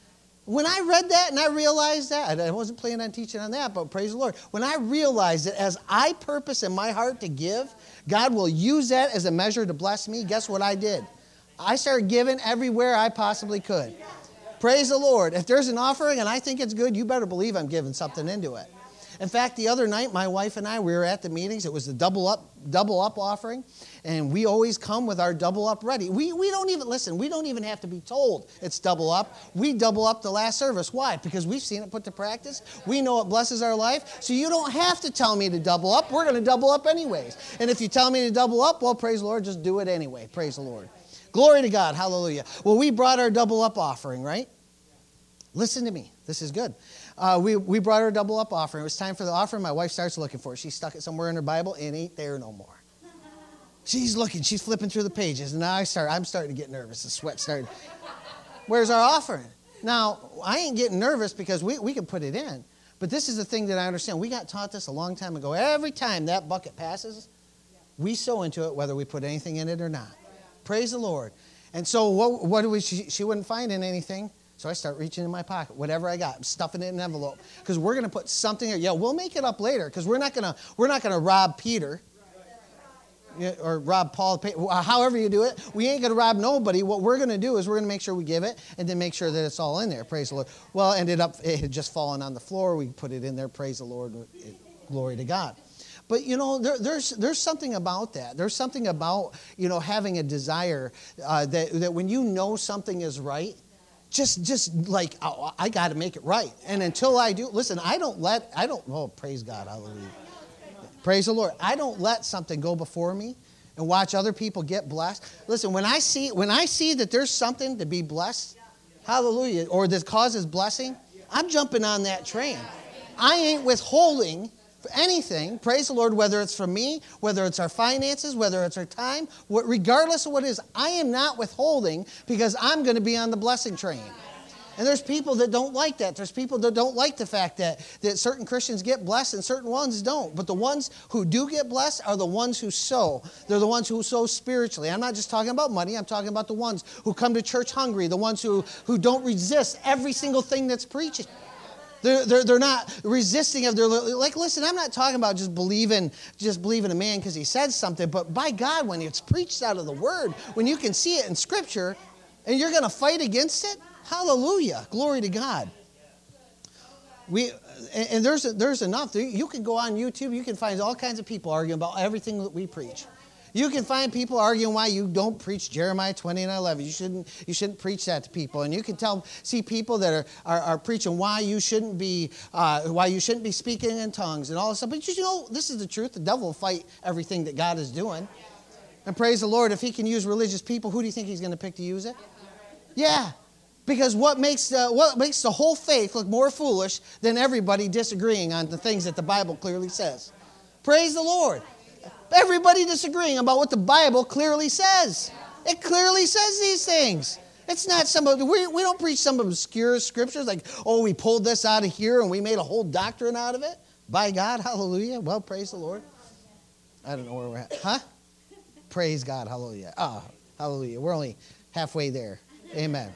[SPEAKER 1] When I read that and I realized that, I wasn't planning on teaching on that, but praise the Lord. When I realized that as I purpose in my heart to give, God will use that as a measure to bless me, guess what I did? I started giving everywhere I possibly could. Praise the Lord. If there's an offering and I think it's good, you better believe I'm giving something into it. In fact, the other night, my wife and I, we were at the meetings. It was the double up offering. And we always come with our double up ready. We don't even, listen, we don't even have to be told it's double up. We double up the last service. Why? Because we've seen it put to practice. We know it blesses our life. So you don't have to tell me to double up. We're going to double up anyways. And if you tell me to double up, well, praise the Lord, just do it anyway. Praise the Lord. Glory to God. Hallelujah. Well, we brought our double up offering, right? Listen to me. This is good. We brought our double up offering. It was time for the offering. My wife starts looking for it. She stuck it somewhere in her Bible. It ain't there no more. She's looking. She's flipping through the pages. And now I'm starting to get nervous. The sweat started. Where's our offering? Now, I ain't getting nervous because we can put it in. But this is the thing that I understand. We got taught this a long time ago. Every time that bucket passes, we sow into it whether we put anything in it or not. Praise the Lord. And so what do we? She wouldn't find in anything. So I start reaching in my pocket, whatever I got, I'm stuffing it in an envelope, because we're going to put something here. Yeah, we'll make it up later, because we're not going to rob Peter or rob Paul. However you do it, we ain't going to rob nobody. What we're going to do is we're going to make sure we give it, and then make sure that it's all in there. Praise the Lord. Well, it had just fallen on the floor. We put it in there. Praise the Lord. Glory to God. But, there's something about that. There's something about, having a desire that when you know something is right, just like, oh, I got to make it right. And until I do, listen, praise God, hallelujah. Praise the Lord. I don't let something go before me and watch other people get blessed. Listen, when I see that there's something to be blessed, hallelujah, or that causes blessing, I'm jumping on that train. I ain't withholding anything, praise the Lord, whether it's from me, whether it's our finances, whether it's our time, regardless of what it is, I am not withholding because I'm going to be on the blessing train. And there's people that don't like that. There's people that don't like the fact that certain Christians get blessed and certain ones don't. But the ones who do get blessed are the ones who sow. They're the ones who sow spiritually. I'm not just talking about money. I'm talking about the ones who come to church hungry, the ones who don't resist every single thing that's preaching. They're not resisting of their, like, listen, I'm not talking about just believing a man because he said something, but by God, when it's preached out of the Word, when you can see it in Scripture, and you're going to fight against it, hallelujah, glory to God. And there's enough. You can go on YouTube, you can find all kinds of people arguing about everything that we preach. You can find people arguing why you don't preach Jeremiah 20:11. You shouldn't preach that to people. And you can see people that are preaching why you shouldn't be speaking in tongues and all this stuff. But this is the truth. The devil will fight everything that God is doing. And praise the Lord, if he can use religious people, who do you think he's going to pick to use it? Yeah. Because what makes the whole faith look more foolish than everybody disagreeing on the things that the Bible clearly says? Praise the Lord. Everybody disagreeing about what the Bible clearly says. It clearly says these things. It's not we don't preach some obscure scriptures like, oh, we pulled this out of here and we made a whole doctrine out of it. By God, hallelujah. Well, praise the Lord. I don't know where we're at. Huh? Praise God, hallelujah. Oh, hallelujah. We're only halfway there. Amen.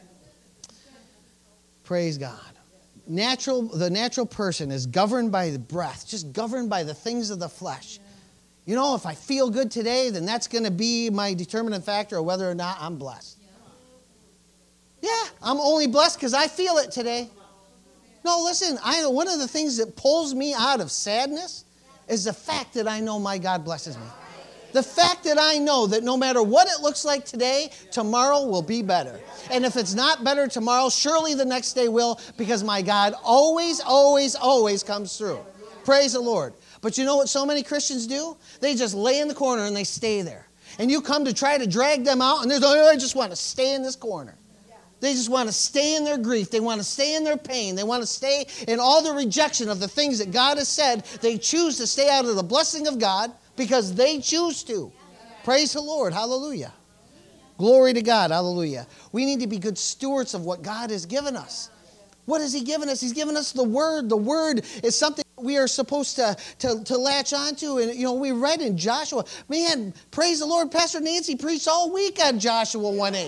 [SPEAKER 1] Praise God. The natural person is governed by the breath, just governed by the things of the flesh. If I feel good today, then that's going to be my determining factor of whether or not I'm blessed. Yeah, I'm only blessed because I feel it today. No, listen, one of the things that pulls me out of sadness is the fact that I know my God blesses me. The fact that I know that no matter what it looks like today, tomorrow will be better. And if it's not better tomorrow, surely the next day will, because my God always, always, always comes through. Praise the Lord. But you know what so many Christians do? They just lay in the corner and they stay there. And you come to try to drag them out, and they just want to stay in this corner. They just want to stay in their grief. They want to stay in their pain. They want to stay in all the rejection of the things that God has said. They choose to stay out of the blessing of God because they choose to. Praise the Lord. Hallelujah. Glory to God. Hallelujah. We need to be good stewards of what God has given us. What has He given us? He's given us the Word. The Word is something we are supposed to latch onto. And, we read in Joshua. Man, praise the Lord. Pastor Nancy preached all week on Joshua 1:8.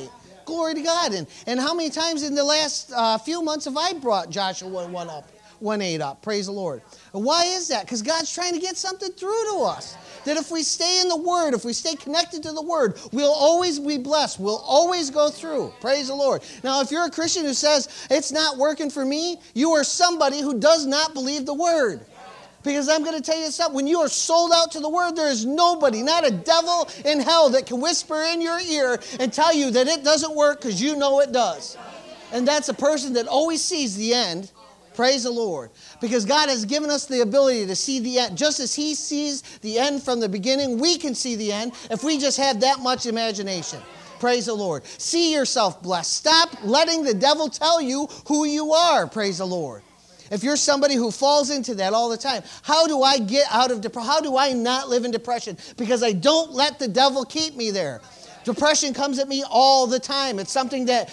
[SPEAKER 1] Glory to God. And how many times in the last few months have I brought Joshua 1:8 up? Praise the Lord. And why is that? Because God's trying to get something through to us. That if we stay in the Word, if we stay connected to the Word, we'll always be blessed. We'll always go through. Praise the Lord. Now, if you're a Christian who says, it's not working for me, you are somebody who does not believe the Word. Because I'm going to tell you something. When you are sold out to the Word, there is nobody, not a devil in hell, that can whisper in your ear and tell you that it doesn't work because you know it does. And that's a person that always sees the end. Praise the Lord. Because God has given us the ability to see the end. Just as He sees the end from the beginning, we can see the end if we just have that much imagination. Praise the Lord. See yourself blessed. Stop letting the devil tell you who you are. Praise the Lord. If you're somebody who falls into that all the time, how do I get out of depression? How do I not live in depression? Because I don't let the devil keep me there. Depression comes at me all the time. It's something that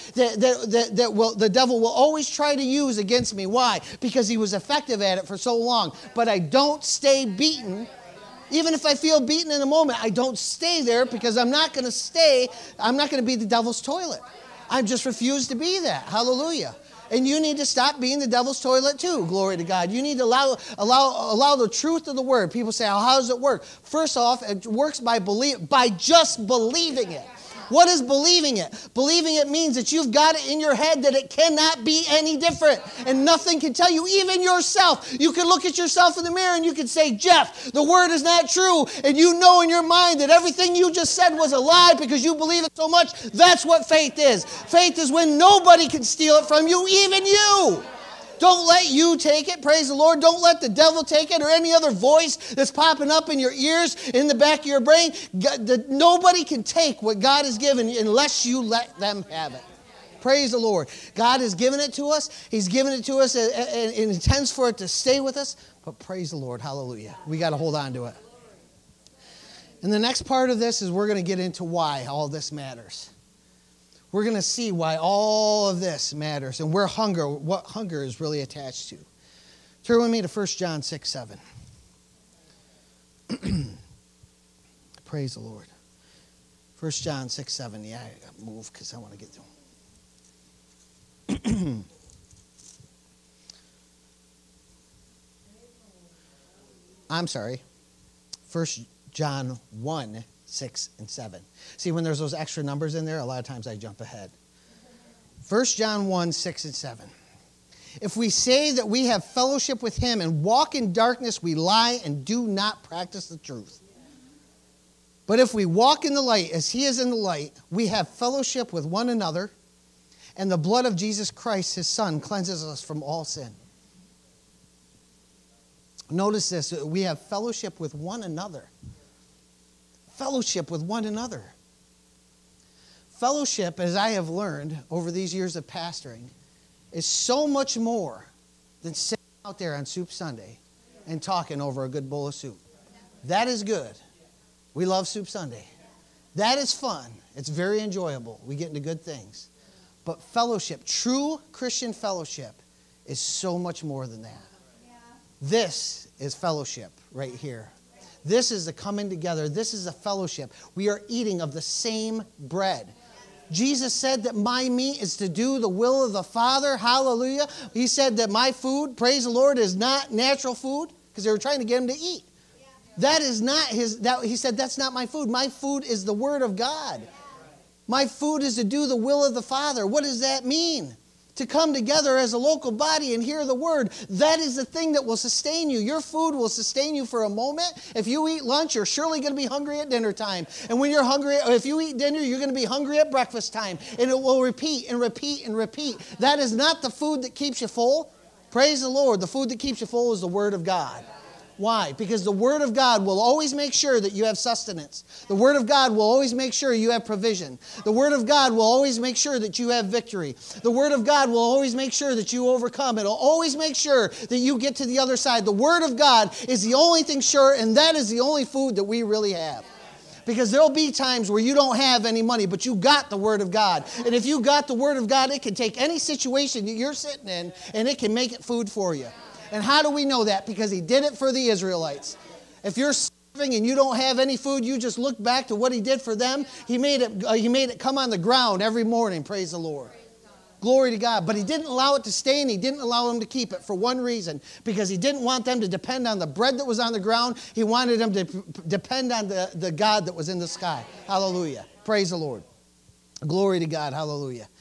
[SPEAKER 1] the devil will always try to use against me. Why? Because he was effective at it for so long. But I don't stay beaten. Even if I feel beaten in a moment, I don't stay there because I'm not going to be the devil's toilet. I just refuse to be that. Hallelujah. And you need to stop being the devil's toilet too. Glory to God. You need to allow the truth of the Word. People say, how does it work? First off, it works by just believing it. What is believing it? Believing it means that you've got it in your head that it cannot be any different. And nothing can tell you, even yourself. You can look at yourself in the mirror and you can say, Jeff, the Word is not true. And you know in your mind that everything you just said was a lie because you believe it so much. That's what faith is. Faith is when nobody can steal it from you, even you. Don't let you take it. Praise the Lord. Don't let the devil take it or any other voice that's popping up in your ears, in the back of your brain. Nobody can take what God has given you unless you let them have it. Praise the Lord. God has given it to us. He's given it to us and intends for it to stay with us. But praise the Lord. Hallelujah. We got to hold on to it. And the next part of this is we're going to get into why all this matters. We're going to see why all of this matters and what hunger is really attached to. Turn with me to 1 John 6:7. Praise the Lord. 1 John 6:7. Yeah, I got to move because I want to get through. I'm sorry. 1 John 1, 6 and 7. See, when there's those extra numbers in there, a lot of times I jump ahead. 1 John 1, 6 and 7. If we say that we have fellowship with Him and walk in darkness, we lie and do not practice the truth. But if we walk in the light as He is in the light, we have fellowship with one another, and the blood of Jesus Christ, His Son, cleanses us from all sin. Notice this, we have fellowship with one another. Fellowship with one another. Fellowship, as I have learned over these years of pastoring, is so much more than sitting out there on Soup Sunday and talking over a good bowl of soup. That is good. We love Soup Sunday. That is fun. It's very enjoyable. We get into good things. But fellowship, true Christian fellowship, is so much more than that. This is fellowship right here. This is the coming together. This is a fellowship. We are eating of the same bread. Jesus said that my meat is to do the will of the Father. Hallelujah. He said that my food, praise the Lord, is not natural food because they were trying to get him to eat. That is not his. He said, that's not my food. My food is the Word of God. My food is to do the will of the Father. What does that mean? To come together as a local body and hear the Word. That is the thing that will sustain you. Your food will sustain you for a moment. If you eat lunch, you're surely going to be hungry at dinner time. And when you're hungry, if you eat dinner, you're going to be hungry at breakfast time. And it will repeat and repeat and repeat. That is not the food that keeps you full. Praise the Lord. The food that keeps you full is the Word of God. Why? Because the Word of God will always make sure that you have sustenance. The Word of God will always make sure you have provision. The Word of God will always make sure that you have victory. The Word of God will always make sure that you overcome. It'll always make sure that you get to the other side. The Word of God is the only thing sure, and that is the only food that we really have. Because there'll be times where you don't have any money, but you got the Word of God. And if you got the Word of God, it can take any situation that you're sitting in, and it can make it food for you. And how do we know that? Because He did it for the Israelites. If you're and you don't have any food, you just look back to what he did for them. He made it come on the ground every morning. Praise the Lord. Glory to God. But he didn't allow it to stay, and he didn't allow them to keep it for one reason, because he didn't want them to depend on the bread that was on the ground. He wanted them to depend on the God that was in the sky. Hallelujah. Praise the Lord. Glory to God. Hallelujah.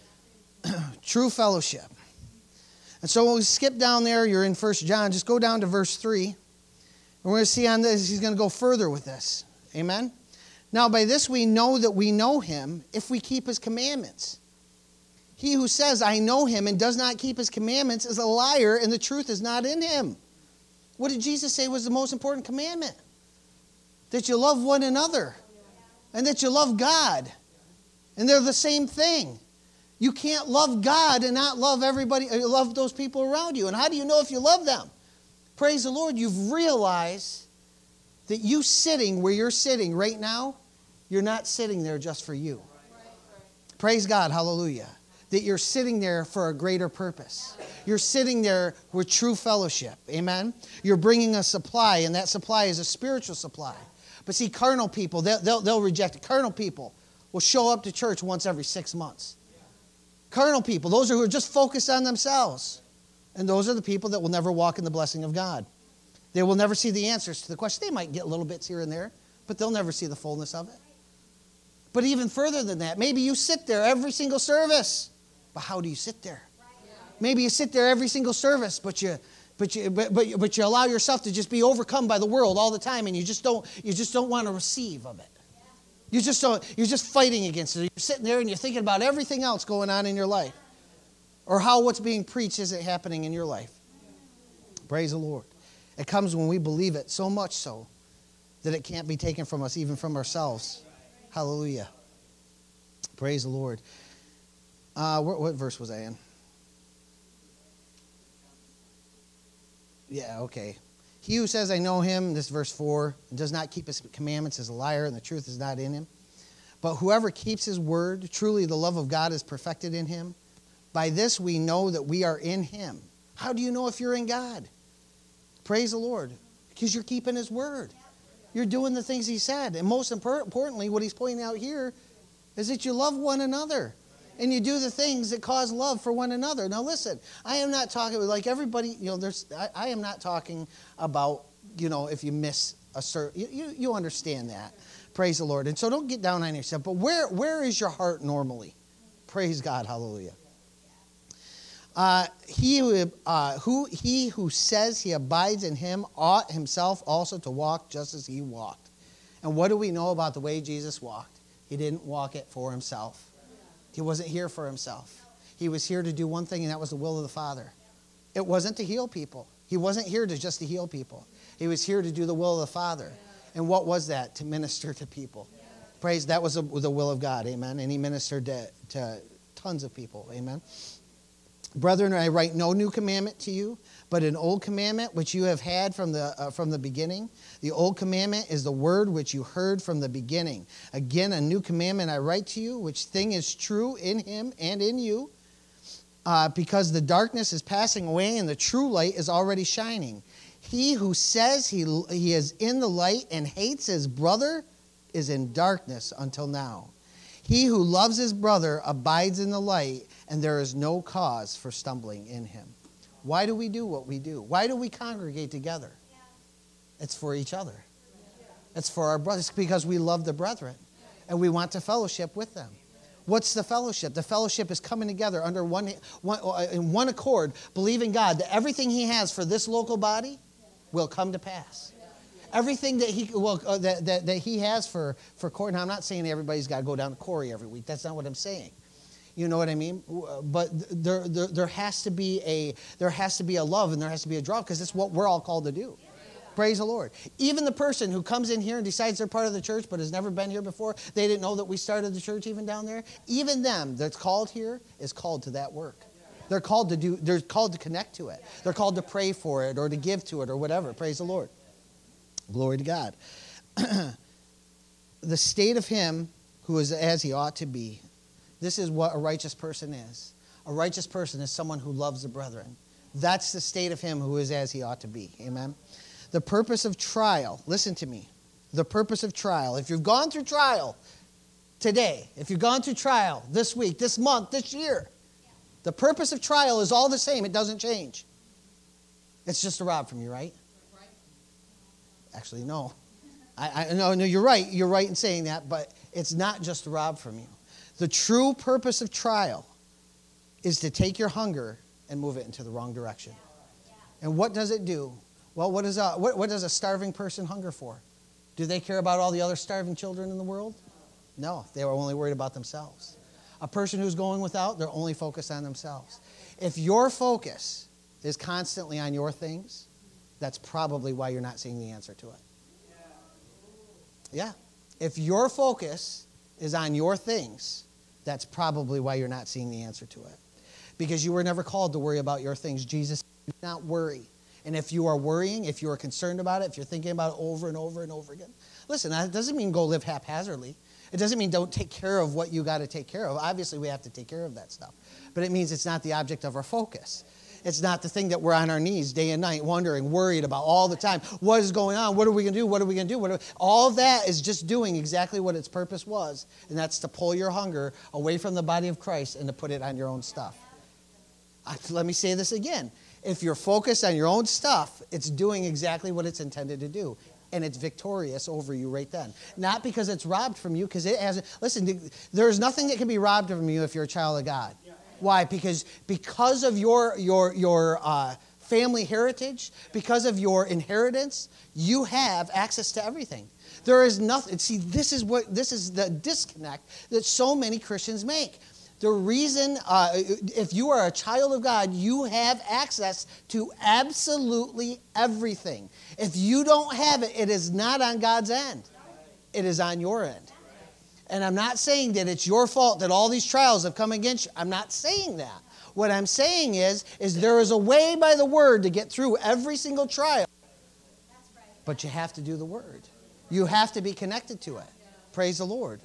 [SPEAKER 1] True fellowship. And so when we skip down there, you're in 1 John, just go down to verse 3. And we're going to see on this, he's going to go further with this. Amen? Now by this we know that we know him if we keep his commandments. He who says, I know him, and does not keep his commandments is a liar, and the truth is not in him. What did Jesus say was the most important commandment? That you love one another, and that you love God. And they're the same thing. You can't love God and not love everybody, love those people around you. And how do you know if you love them? Praise the Lord, you've realized that you sitting where you're sitting right now, you're not sitting there just for you. Praise God, hallelujah. That you're sitting there for a greater purpose. You're sitting there with true fellowship. Amen? You're bringing a supply, and that supply is a spiritual supply. But see, carnal people, they'll reject it. Carnal people will show up to church once every 6 months. Carnal people, those who are just focused on themselves. And those are the people that will never walk in the blessing of God. They will never see the answers to the question. They might get little bits here and there, but they'll never see the fullness of it. But even further than that, maybe you sit there every single service. But how do you sit there? Maybe you sit there every single service, but you allow yourself to just be overcome by the world all the time, and you just don't want to receive of it. You're just fighting against it. You're sitting there and you're thinking about everything else going on in your life, or how what's being preached isn't happening in your life. Praise the Lord. It comes when we believe it so much so that it can't be taken from us, even from ourselves. Hallelujah. Praise the Lord. What verse was I in? Yeah, okay. He who says, I know him, this is verse 4, and does not keep his commandments is a liar, and the truth is not in him. But whoever keeps his word, truly the love of God is perfected in him. By this we know that we are in him. How do you know if you're in God? Praise the Lord. Because you're keeping his word. You're doing the things he said. And most importantly, what he's pointing out here is that you love one another. And you do the things that cause love for one another. Now listen, I am not talking, like everybody, I am not talking about, if you miss a certain, you understand that. Praise the Lord. And so don't get down on yourself. But where is your heart normally? Praise God, hallelujah. He who says he abides in him ought himself also to walk just as he walked. And what do we know about the way Jesus walked? He didn't walk it for himself. He wasn't here for himself. He was here to do one thing, and that was the will of the Father. It wasn't to heal people. He wasn't here just to heal people. He was here to do the will of the Father. And what was that? To minister to people. Praise, that was the will of God, amen. And he ministered to tons of people, amen. Brethren, I write no new commandment to you, but an old commandment which you have had from the beginning. The old commandment is the word which you heard from the beginning. Again, a new commandment I write to you, which thing is true in him and in you, because the darkness is passing away and the true light is already shining. He who says he is in the light and hates his brother is in darkness until now. He who loves his brother abides in the light, and there is no cause for stumbling in him. Why do we do what we do? Why do we congregate together? It's for each other. It's for our brothers, because we love the brethren, and we want to fellowship with them. What's the fellowship? The fellowship is coming together under in one accord, believing God that everything he has for this local body will come to pass. Everything that he has for Corey. Now, I'm not saying everybody's got to go down to Corey every week. That's not what I'm saying. You know what I mean? But there has to be a love, and there has to be a draw, because that's what we're all called to do. Praise the Lord. Even the person who comes in here and decides they're part of the church but has never been here before, they didn't know that we started the church even down there. Even them that's called here is called to that work. They're called to connect to it. They're called to pray for it or to give to it or whatever. Praise the Lord. Glory to God. The state of him who is as he ought to be. This is what a righteous person is. A righteous person is someone who loves the brethren. That's the state of him who is as he ought to be. Amen. The purpose of trial, listen to me. The purpose of trial. If you've gone through trial today, if you've gone through trial this week, this month, this year, the purpose of trial is all the same. It doesn't change. It's just to rob from you, right? Actually, no. No, you're right. You're right in saying that, but it's not just to rob from you. The true purpose of trial is to take your hunger and move it into the wrong direction. And what does it do? Well, what does a starving person hunger for? Do they care about all the other starving children in the world? No, they were only worried about themselves. A person who's going without, they're only focused on themselves. If your focus is constantly on your things, that's probably why you're not seeing the answer to it. Yeah. If your focus is on your things, that's probably why you're not seeing the answer to it. Because you were never called to worry about your things. Jesus said, do not worry. And if you are worrying, if you are concerned about it, if you're thinking about it over and over and over again, listen, that doesn't mean go live haphazardly. It doesn't mean don't take care of what you got to take care of. Obviously, we have to take care of that stuff. But it means it's not the object of our focus. It's not the thing that we're on our knees day and night, wondering, worried about all the time. What is going on? What are we going to do? What are we going to do? All of that is just doing exactly what its purpose was, and that's to pull your hunger away from the body of Christ and to put it on your own stuff. Let me say this again. If you're focused on your own stuff, it's doing exactly what it's intended to do. And it's victorious over you right then. Not because it's robbed from you, because it hasn't. Listen, there's nothing that can be robbed from you if you're a child of God. Why? Because of your family heritage, because of your inheritance, you have access to everything. There is nothing. See, this is the disconnect that so many Christians make. The reason, if you are a child of God, you have access to absolutely everything. If you don't have it, it is not on God's end. It is on your end. And I'm not saying that it's your fault that all these trials have come against you. I'm not saying that. What I'm saying is there is a way by the Word to get through every single trial. But you have to do the Word. You have to be connected to it. Praise the Lord.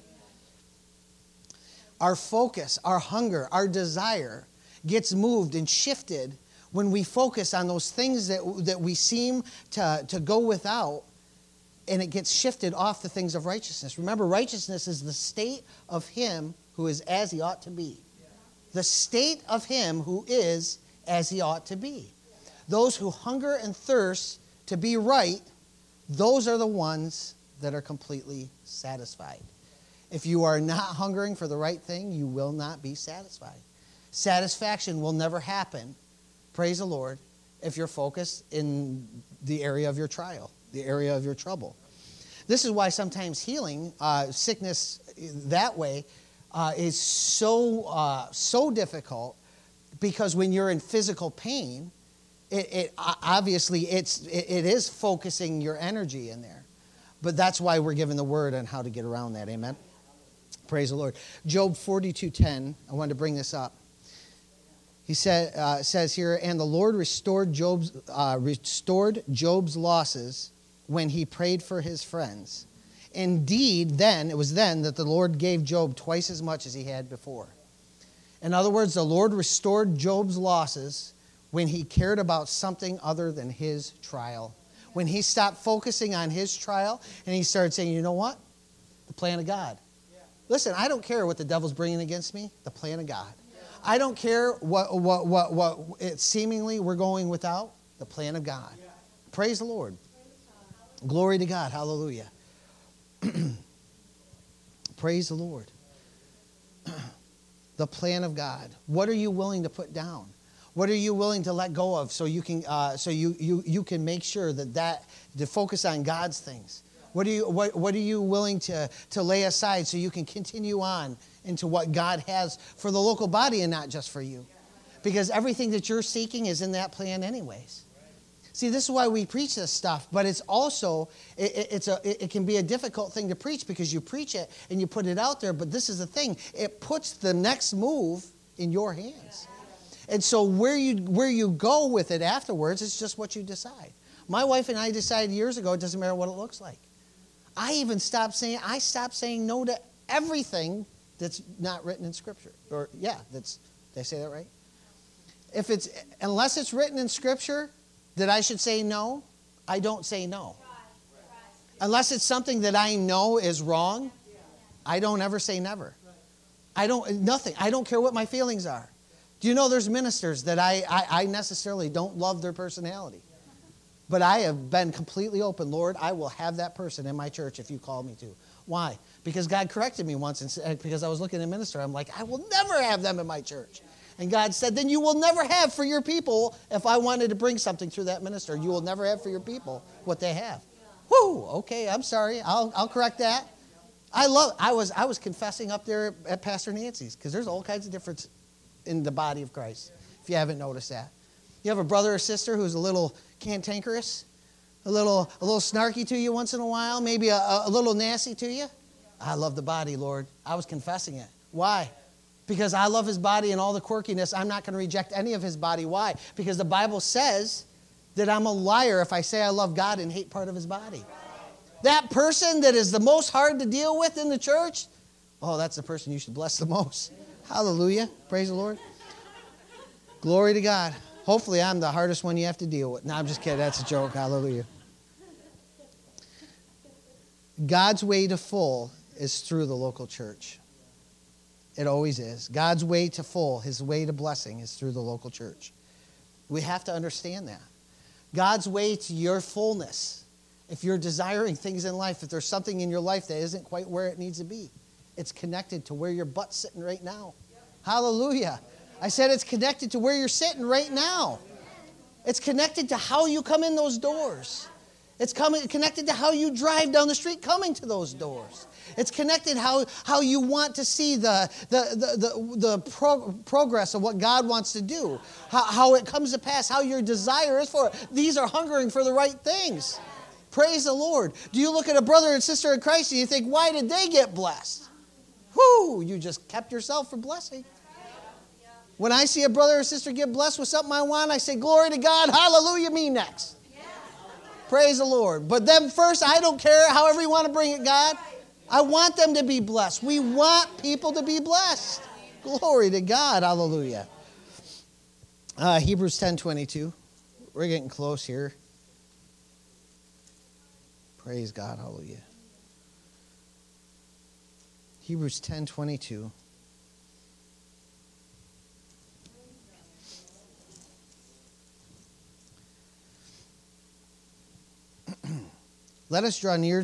[SPEAKER 1] Our focus, our hunger, our desire gets moved and shifted when we focus on those things that we seem to go without, and it gets shifted off the things of righteousness. Remember, righteousness is the state of him who is as he ought to be. The state of him who is as he ought to be. Those who hunger and thirst to be right, those are the ones that are completely satisfied. If you are not hungering for the right thing, you will not be satisfied. Satisfaction will never happen, praise the Lord, if you're focused in the area of your trial, the area of your trouble. This is why sometimes healing, sickness that way, is so difficult, because when you're in physical pain, it is focusing your energy in there. But that's why we're given the word on how to get around that. Amen. Praise the Lord. Job 42:10. I wanted to bring this up. He says here, and the Lord restored Job's losses when he prayed for his friends. Indeed, it was then that the Lord gave Job twice as much as he had before. In other words, the Lord restored Job's losses when he cared about something other than his trial. When he stopped focusing on his trial and he started saying, you know what? The plan of God. Yeah. Listen, I don't care what the devil's bringing against me. The plan of God. Yeah. I don't care what it seemingly we're going without. The plan of God. Yeah. Praise the Lord. Glory to God. Hallelujah. Praise the Lord. The plan of God. What are you willing to put down? What are you willing to let go of so you can you can make sure that to focus on God's things? What are you willing to lay aside so you can continue on into what God has for the local body and not just for you? Because everything that you're seeking is in that plan anyways. See, this is why we preach this stuff, but it's also it can be a difficult thing to preach because you preach it and you put it out there, but this is the thing. It puts the next move in your hands. And so where you go with it afterwards, it's just what you decide. My wife and I decided years ago it doesn't matter what it looks like. I stopped saying no to everything that's not written in Scripture. Did I say that right? Unless it's written in Scripture that I should say no, I don't say no. Unless it's something that I know is wrong, I don't ever say never. Nothing. I don't care what my feelings are. Do you know there's ministers that I necessarily don't love their personality? But I have been completely open. Lord, I will have that person in my church if you call me to. Why? Because God corrected me once, and said, because I was looking at a minister. I'm like, I will never have them in my church. And God said, then you will never have for your people, if I wanted to bring something through that minister, you will never have for your people what they have. Whoo, okay, I'm sorry. I'll correct that. I was confessing up there at Pastor Nancy's, because there's all kinds of difference in the body of Christ, if you haven't noticed that. You have a brother or sister who's a little cantankerous, a little snarky to you once in a while, maybe a little nasty to you. I love the body, Lord. I was confessing it. Why? Because I love his body and all the quirkiness. I'm not going to reject any of his body. Why? Because the Bible says that I'm a liar if I say I love God and hate part of his body. That person that is the most hard to deal with in the church, oh, that's the person you should bless the most. Hallelujah. Praise the Lord. Glory to God. Hopefully I'm the hardest one you have to deal with. No, I'm just kidding. That's a joke. Hallelujah. God's way to full is through the local church. It always is. God's way to full, his way to blessing is through the local church. We have to understand that. God's way to your fullness, if you're desiring things in life, if there's something in your life that isn't quite where it needs to be, it's connected to where your butt's sitting right now. Hallelujah. I said it's connected to where you're sitting right now. It's connected to how you come in those doors. It's connected to how you drive down the street coming to those doors. It's connected how you want to see the progress of what God wants to do, how it comes to pass, how your desire is for it. These are hungering for the right things. Praise the Lord. Do you look at a brother and sister in Christ and you think, why did they get blessed? Whoo, you just kept yourself for blessing. When I see a brother or sister get blessed with something I want, I say, glory to God, hallelujah, me next. Praise the Lord. But them first, I don't care however you want to bring it, God. I want them to be blessed. We want people to be blessed. Glory to God. Hallelujah. Hebrews 10:22. We're getting close here. Praise God. Hallelujah. Hebrews 10:22. Let us draw near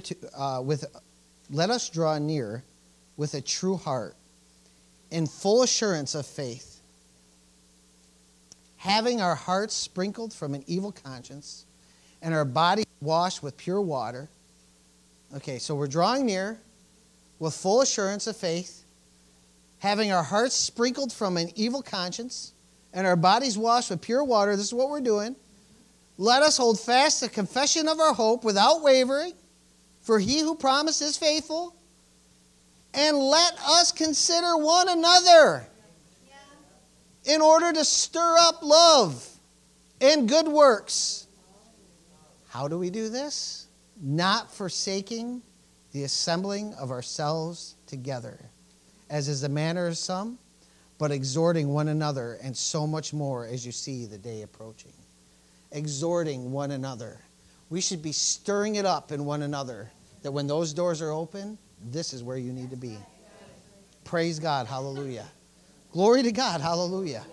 [SPEAKER 1] with a true heart, in full assurance of faith, having our hearts sprinkled from an evil conscience and our bodies washed with pure water. Okay, so we're drawing near with full assurance of faith, having our hearts sprinkled from an evil conscience and our bodies washed with pure water. This is what we're doing. Let us hold fast the confession of our hope without wavering, for he who promised is faithful. And let us consider one another in order to stir up love and good works. How do we do this? Not forsaking the assembling of ourselves together, as is the manner of some, but exhorting one another, and so much more as you see the day approaching. Exhorting one another. We should be stirring it up in one another, that when those doors are open, this is where you need to be. Praise God. Hallelujah. Glory to God. Hallelujah.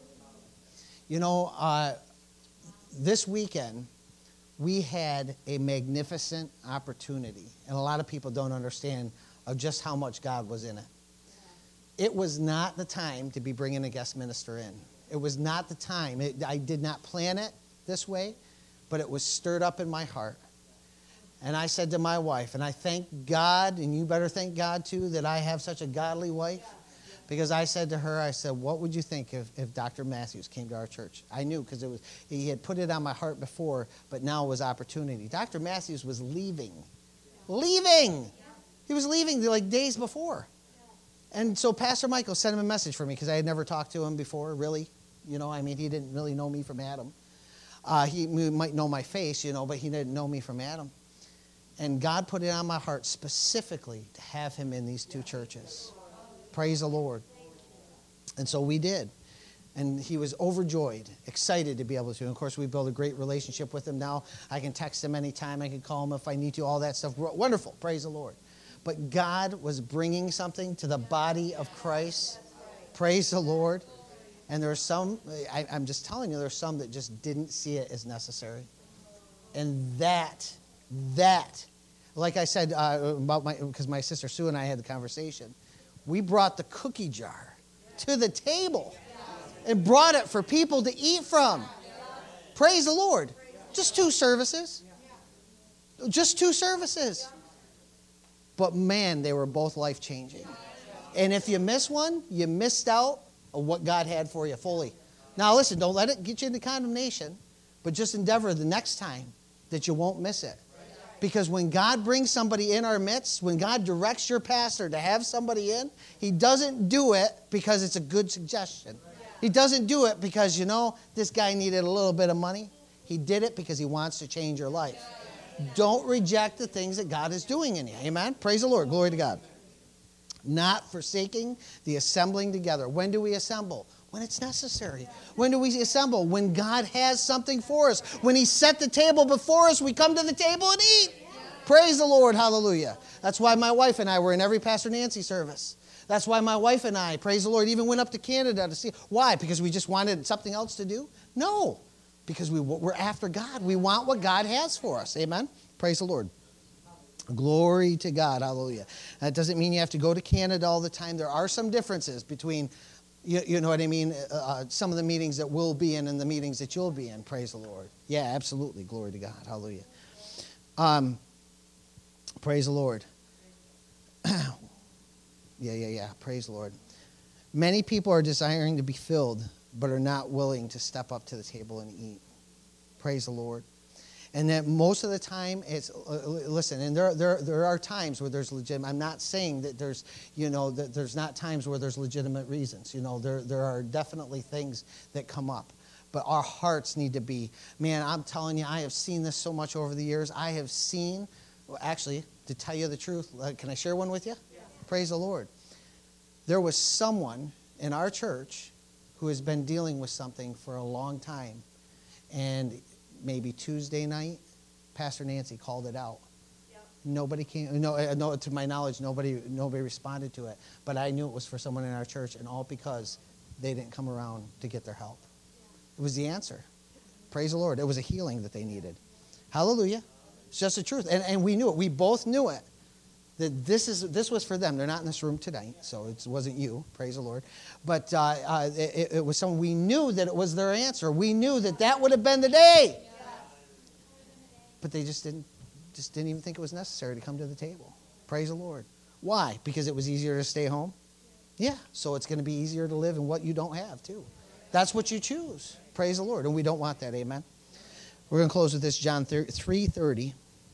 [SPEAKER 1] You know, this weekend, we had a magnificent opportunity, and a lot of people don't understand of just how much God was in it. It was not the time to be bringing a guest minister in. It was not the time. I did not plan it this way, but it was stirred up in my heart. And I said to my wife, and I thank God, and you better thank God too, that I have such a godly wife. Because I said to her, I said, what would you think if Dr. Matthews came to our church? I knew because he had put it on my heart before, but now it was opportunity. Dr. Matthews was leaving. Leaving! He was leaving like days before. And so Pastor Michael sent him a message for me because I had never talked to him before, really. You know, I mean, he didn't really know me from Adam. He might know my face, you know, but he didn't know me from Adam. And God put it on my heart specifically to have him in these two churches. Praise the Lord. And so we did. And he was overjoyed, excited to be able to. And of course, we built a great relationship with him now. I can text him anytime. I can call him if I need to, all that stuff. Wonderful. Praise the Lord. But God was bringing something to the body of Christ. Praise the Lord. And there are some, I'm just telling you, there are some that just didn't see it as necessary. And that, like I said, because my sister Sue and I had the conversation, we brought the cookie jar to the table and brought it for people to eat from. Praise the Lord. Just 2 services. Just 2 services. But man, they were both life-changing. And if you miss one, you missed out on what God had for you fully. Now listen, don't let it get you into condemnation, but just endeavor the next time that you won't miss it. Because when God brings somebody in our midst, when God directs your pastor to have somebody in, he doesn't do it because it's a good suggestion. He doesn't do it because, this guy needed a little bit of money. He did it because he wants to change your life. Don't reject the things that God is doing in you. Amen? Praise the Lord. Glory to God. Not forsaking the assembling together. When do we assemble? When it's necessary. When do we assemble? When God has something for us. When he set the table before us, we come to the table and eat. Praise the Lord. Hallelujah. That's why my wife and I were in every Pastor Nancy service. That's why my wife and I, praise the Lord, even went up to Canada to see. Why? Because we just wanted something else to do? No. Because we're after God. We want what God has for us. Amen? Praise the Lord. Glory to God. Hallelujah. That doesn't mean you have to go to Canada all the time. There are some differences between, you know what I mean, some of the meetings that we'll be in and the meetings that you'll be in. Praise the Lord. Yeah, absolutely. Glory to God. Hallelujah. Praise the Lord. Yeah. Praise the Lord. Many people are desiring to be filled, but are not willing to step up to the table and eat. Praise the Lord. And that most of the time, it's, listen, and there are times where there's legitimate, I'm not saying that there's, that there's not times where there's legitimate reasons. There are definitely things that come up. But our hearts need to be, man, I'm telling you, I have seen this so much over the years. I have seen, actually, to tell you the truth, can I share one with you? Yeah. Praise the Lord. There was someone in our church who has been dealing with something for a long time. And maybe Tuesday night, Pastor Nancy called it out. Yep. Nobody came. No, to my knowledge, nobody responded to it. But I knew it was for someone in our church, and all because they didn't come around to get their help. Yeah. It was the answer. Praise the Lord. It was a healing that they needed. Hallelujah. It's just the truth, and we knew it. We both knew it. That this was for them. They're not in this room tonight, so it wasn't you. Praise the Lord. But it was someone. We knew that it was their answer. We knew that would have been the day. But they just didn't even think it was necessary to come to the table. Praise the Lord. Why? Because it was easier to stay home? Yeah. So it's going to be easier to live in what you don't have, too. That's what you choose. Praise the Lord. And we don't want that. Amen. We're going to close with this, John 3:30.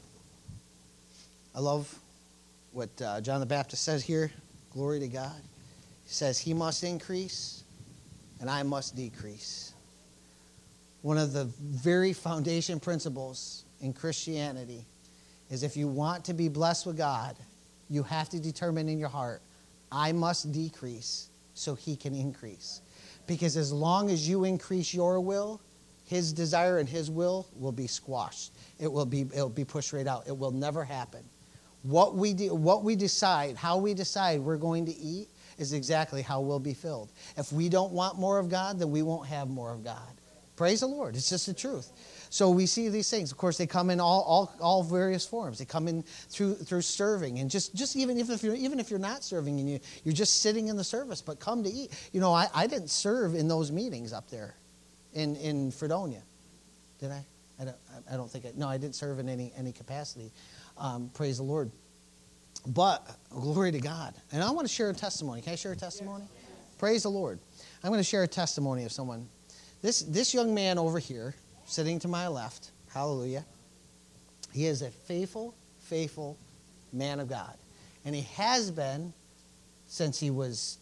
[SPEAKER 1] I love what John the Baptist says here. Glory to God. He says, he must increase and I must decrease. One of the very foundation principles in Christianity is if you want to be blessed with God, you have to determine in your heart, I must decrease so he can increase. Because as long as you increase your will, his desire and his will be squashed. It'll be pushed right out. It will never happen. What we decide, how we decide we're going to eat is exactly how we'll be filled. If we don't want more of God, then we won't have more of God. Praise the Lord. It's just the truth. So we see these things. Of course, they come in all various forms. They come in through serving, and just even if you're not serving and you're just sitting in the service, but come to eat. I didn't serve in those meetings up there in Fredonia, did I? I don't think I didn't serve in any capacity. Praise the Lord. But glory to God. And I want to share a testimony. Can I share a testimony? Yes. Praise the Lord. I'm going to share a testimony of someone. This young man over here, sitting to my left, hallelujah, he is a faithful man of God. And he has been since he was,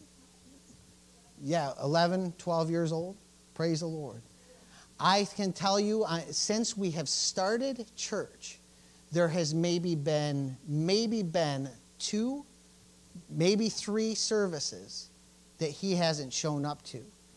[SPEAKER 1] 11, 12 years old. Praise the Lord. I can tell you, since we have started church, there has maybe been 2, maybe 3 services that he hasn't shown up to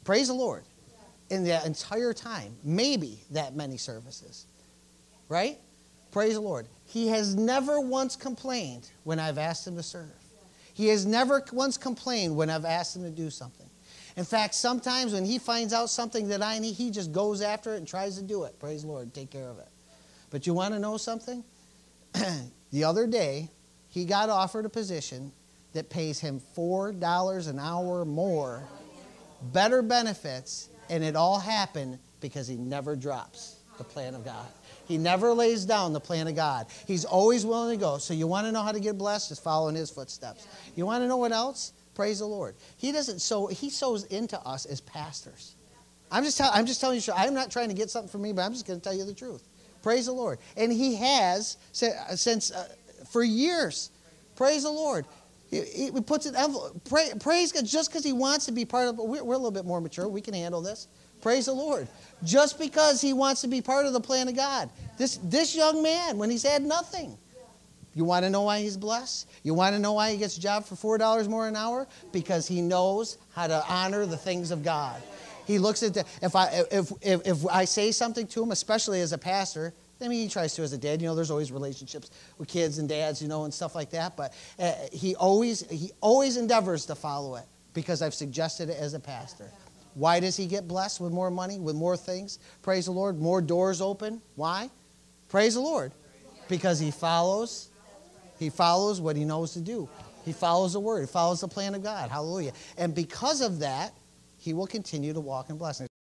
[SPEAKER 1] Praise the Lord. In the entire time, maybe that many services. Right? Praise the Lord. He has never once complained when I've asked him to serve. He has never once complained when I've asked him to do something. In fact, sometimes when he finds out something that I need, he just goes after it and tries to do it. Praise the Lord. Take care of it. But you want to know something? The other day, he got offered a position that pays him $4 an hour more, better benefits, and it all happened because he never drops the plan of God. He never lays down the plan of God. He's always willing to go. So you want to know how to get blessed? Just follow in his footsteps. You want to know what else? Praise the Lord. He doesn't sow. He sows into us as pastors. I'm just telling you. I'm not trying to get something from me, but I'm just going to tell you the truth. Praise the Lord. And he has since for years. Praise the Lord. He puts an envelope. Praise God. Just because he wants to be part of it, we're a little bit more mature. We can handle this. Praise the Lord. Just because he wants to be part of the plan of God. This young man, when he's had nothing. You want to know why he's blessed? You want to know why he gets a job for $4 more an hour? Because he knows how to honor the things of God. He looks at if I say something to him, especially as a pastor, I mean, he tries to as a dad. You know, there's always relationships with kids and dads, you know, and stuff like that. But he always endeavors to follow it because I've suggested it as a pastor. Why does he get blessed with more money, with more things? Praise the Lord. More doors open. Why? Praise the Lord. Because he follows what he knows to do. He follows the word. He follows the plan of God. Hallelujah. And because of that, he will continue to walk in blessing.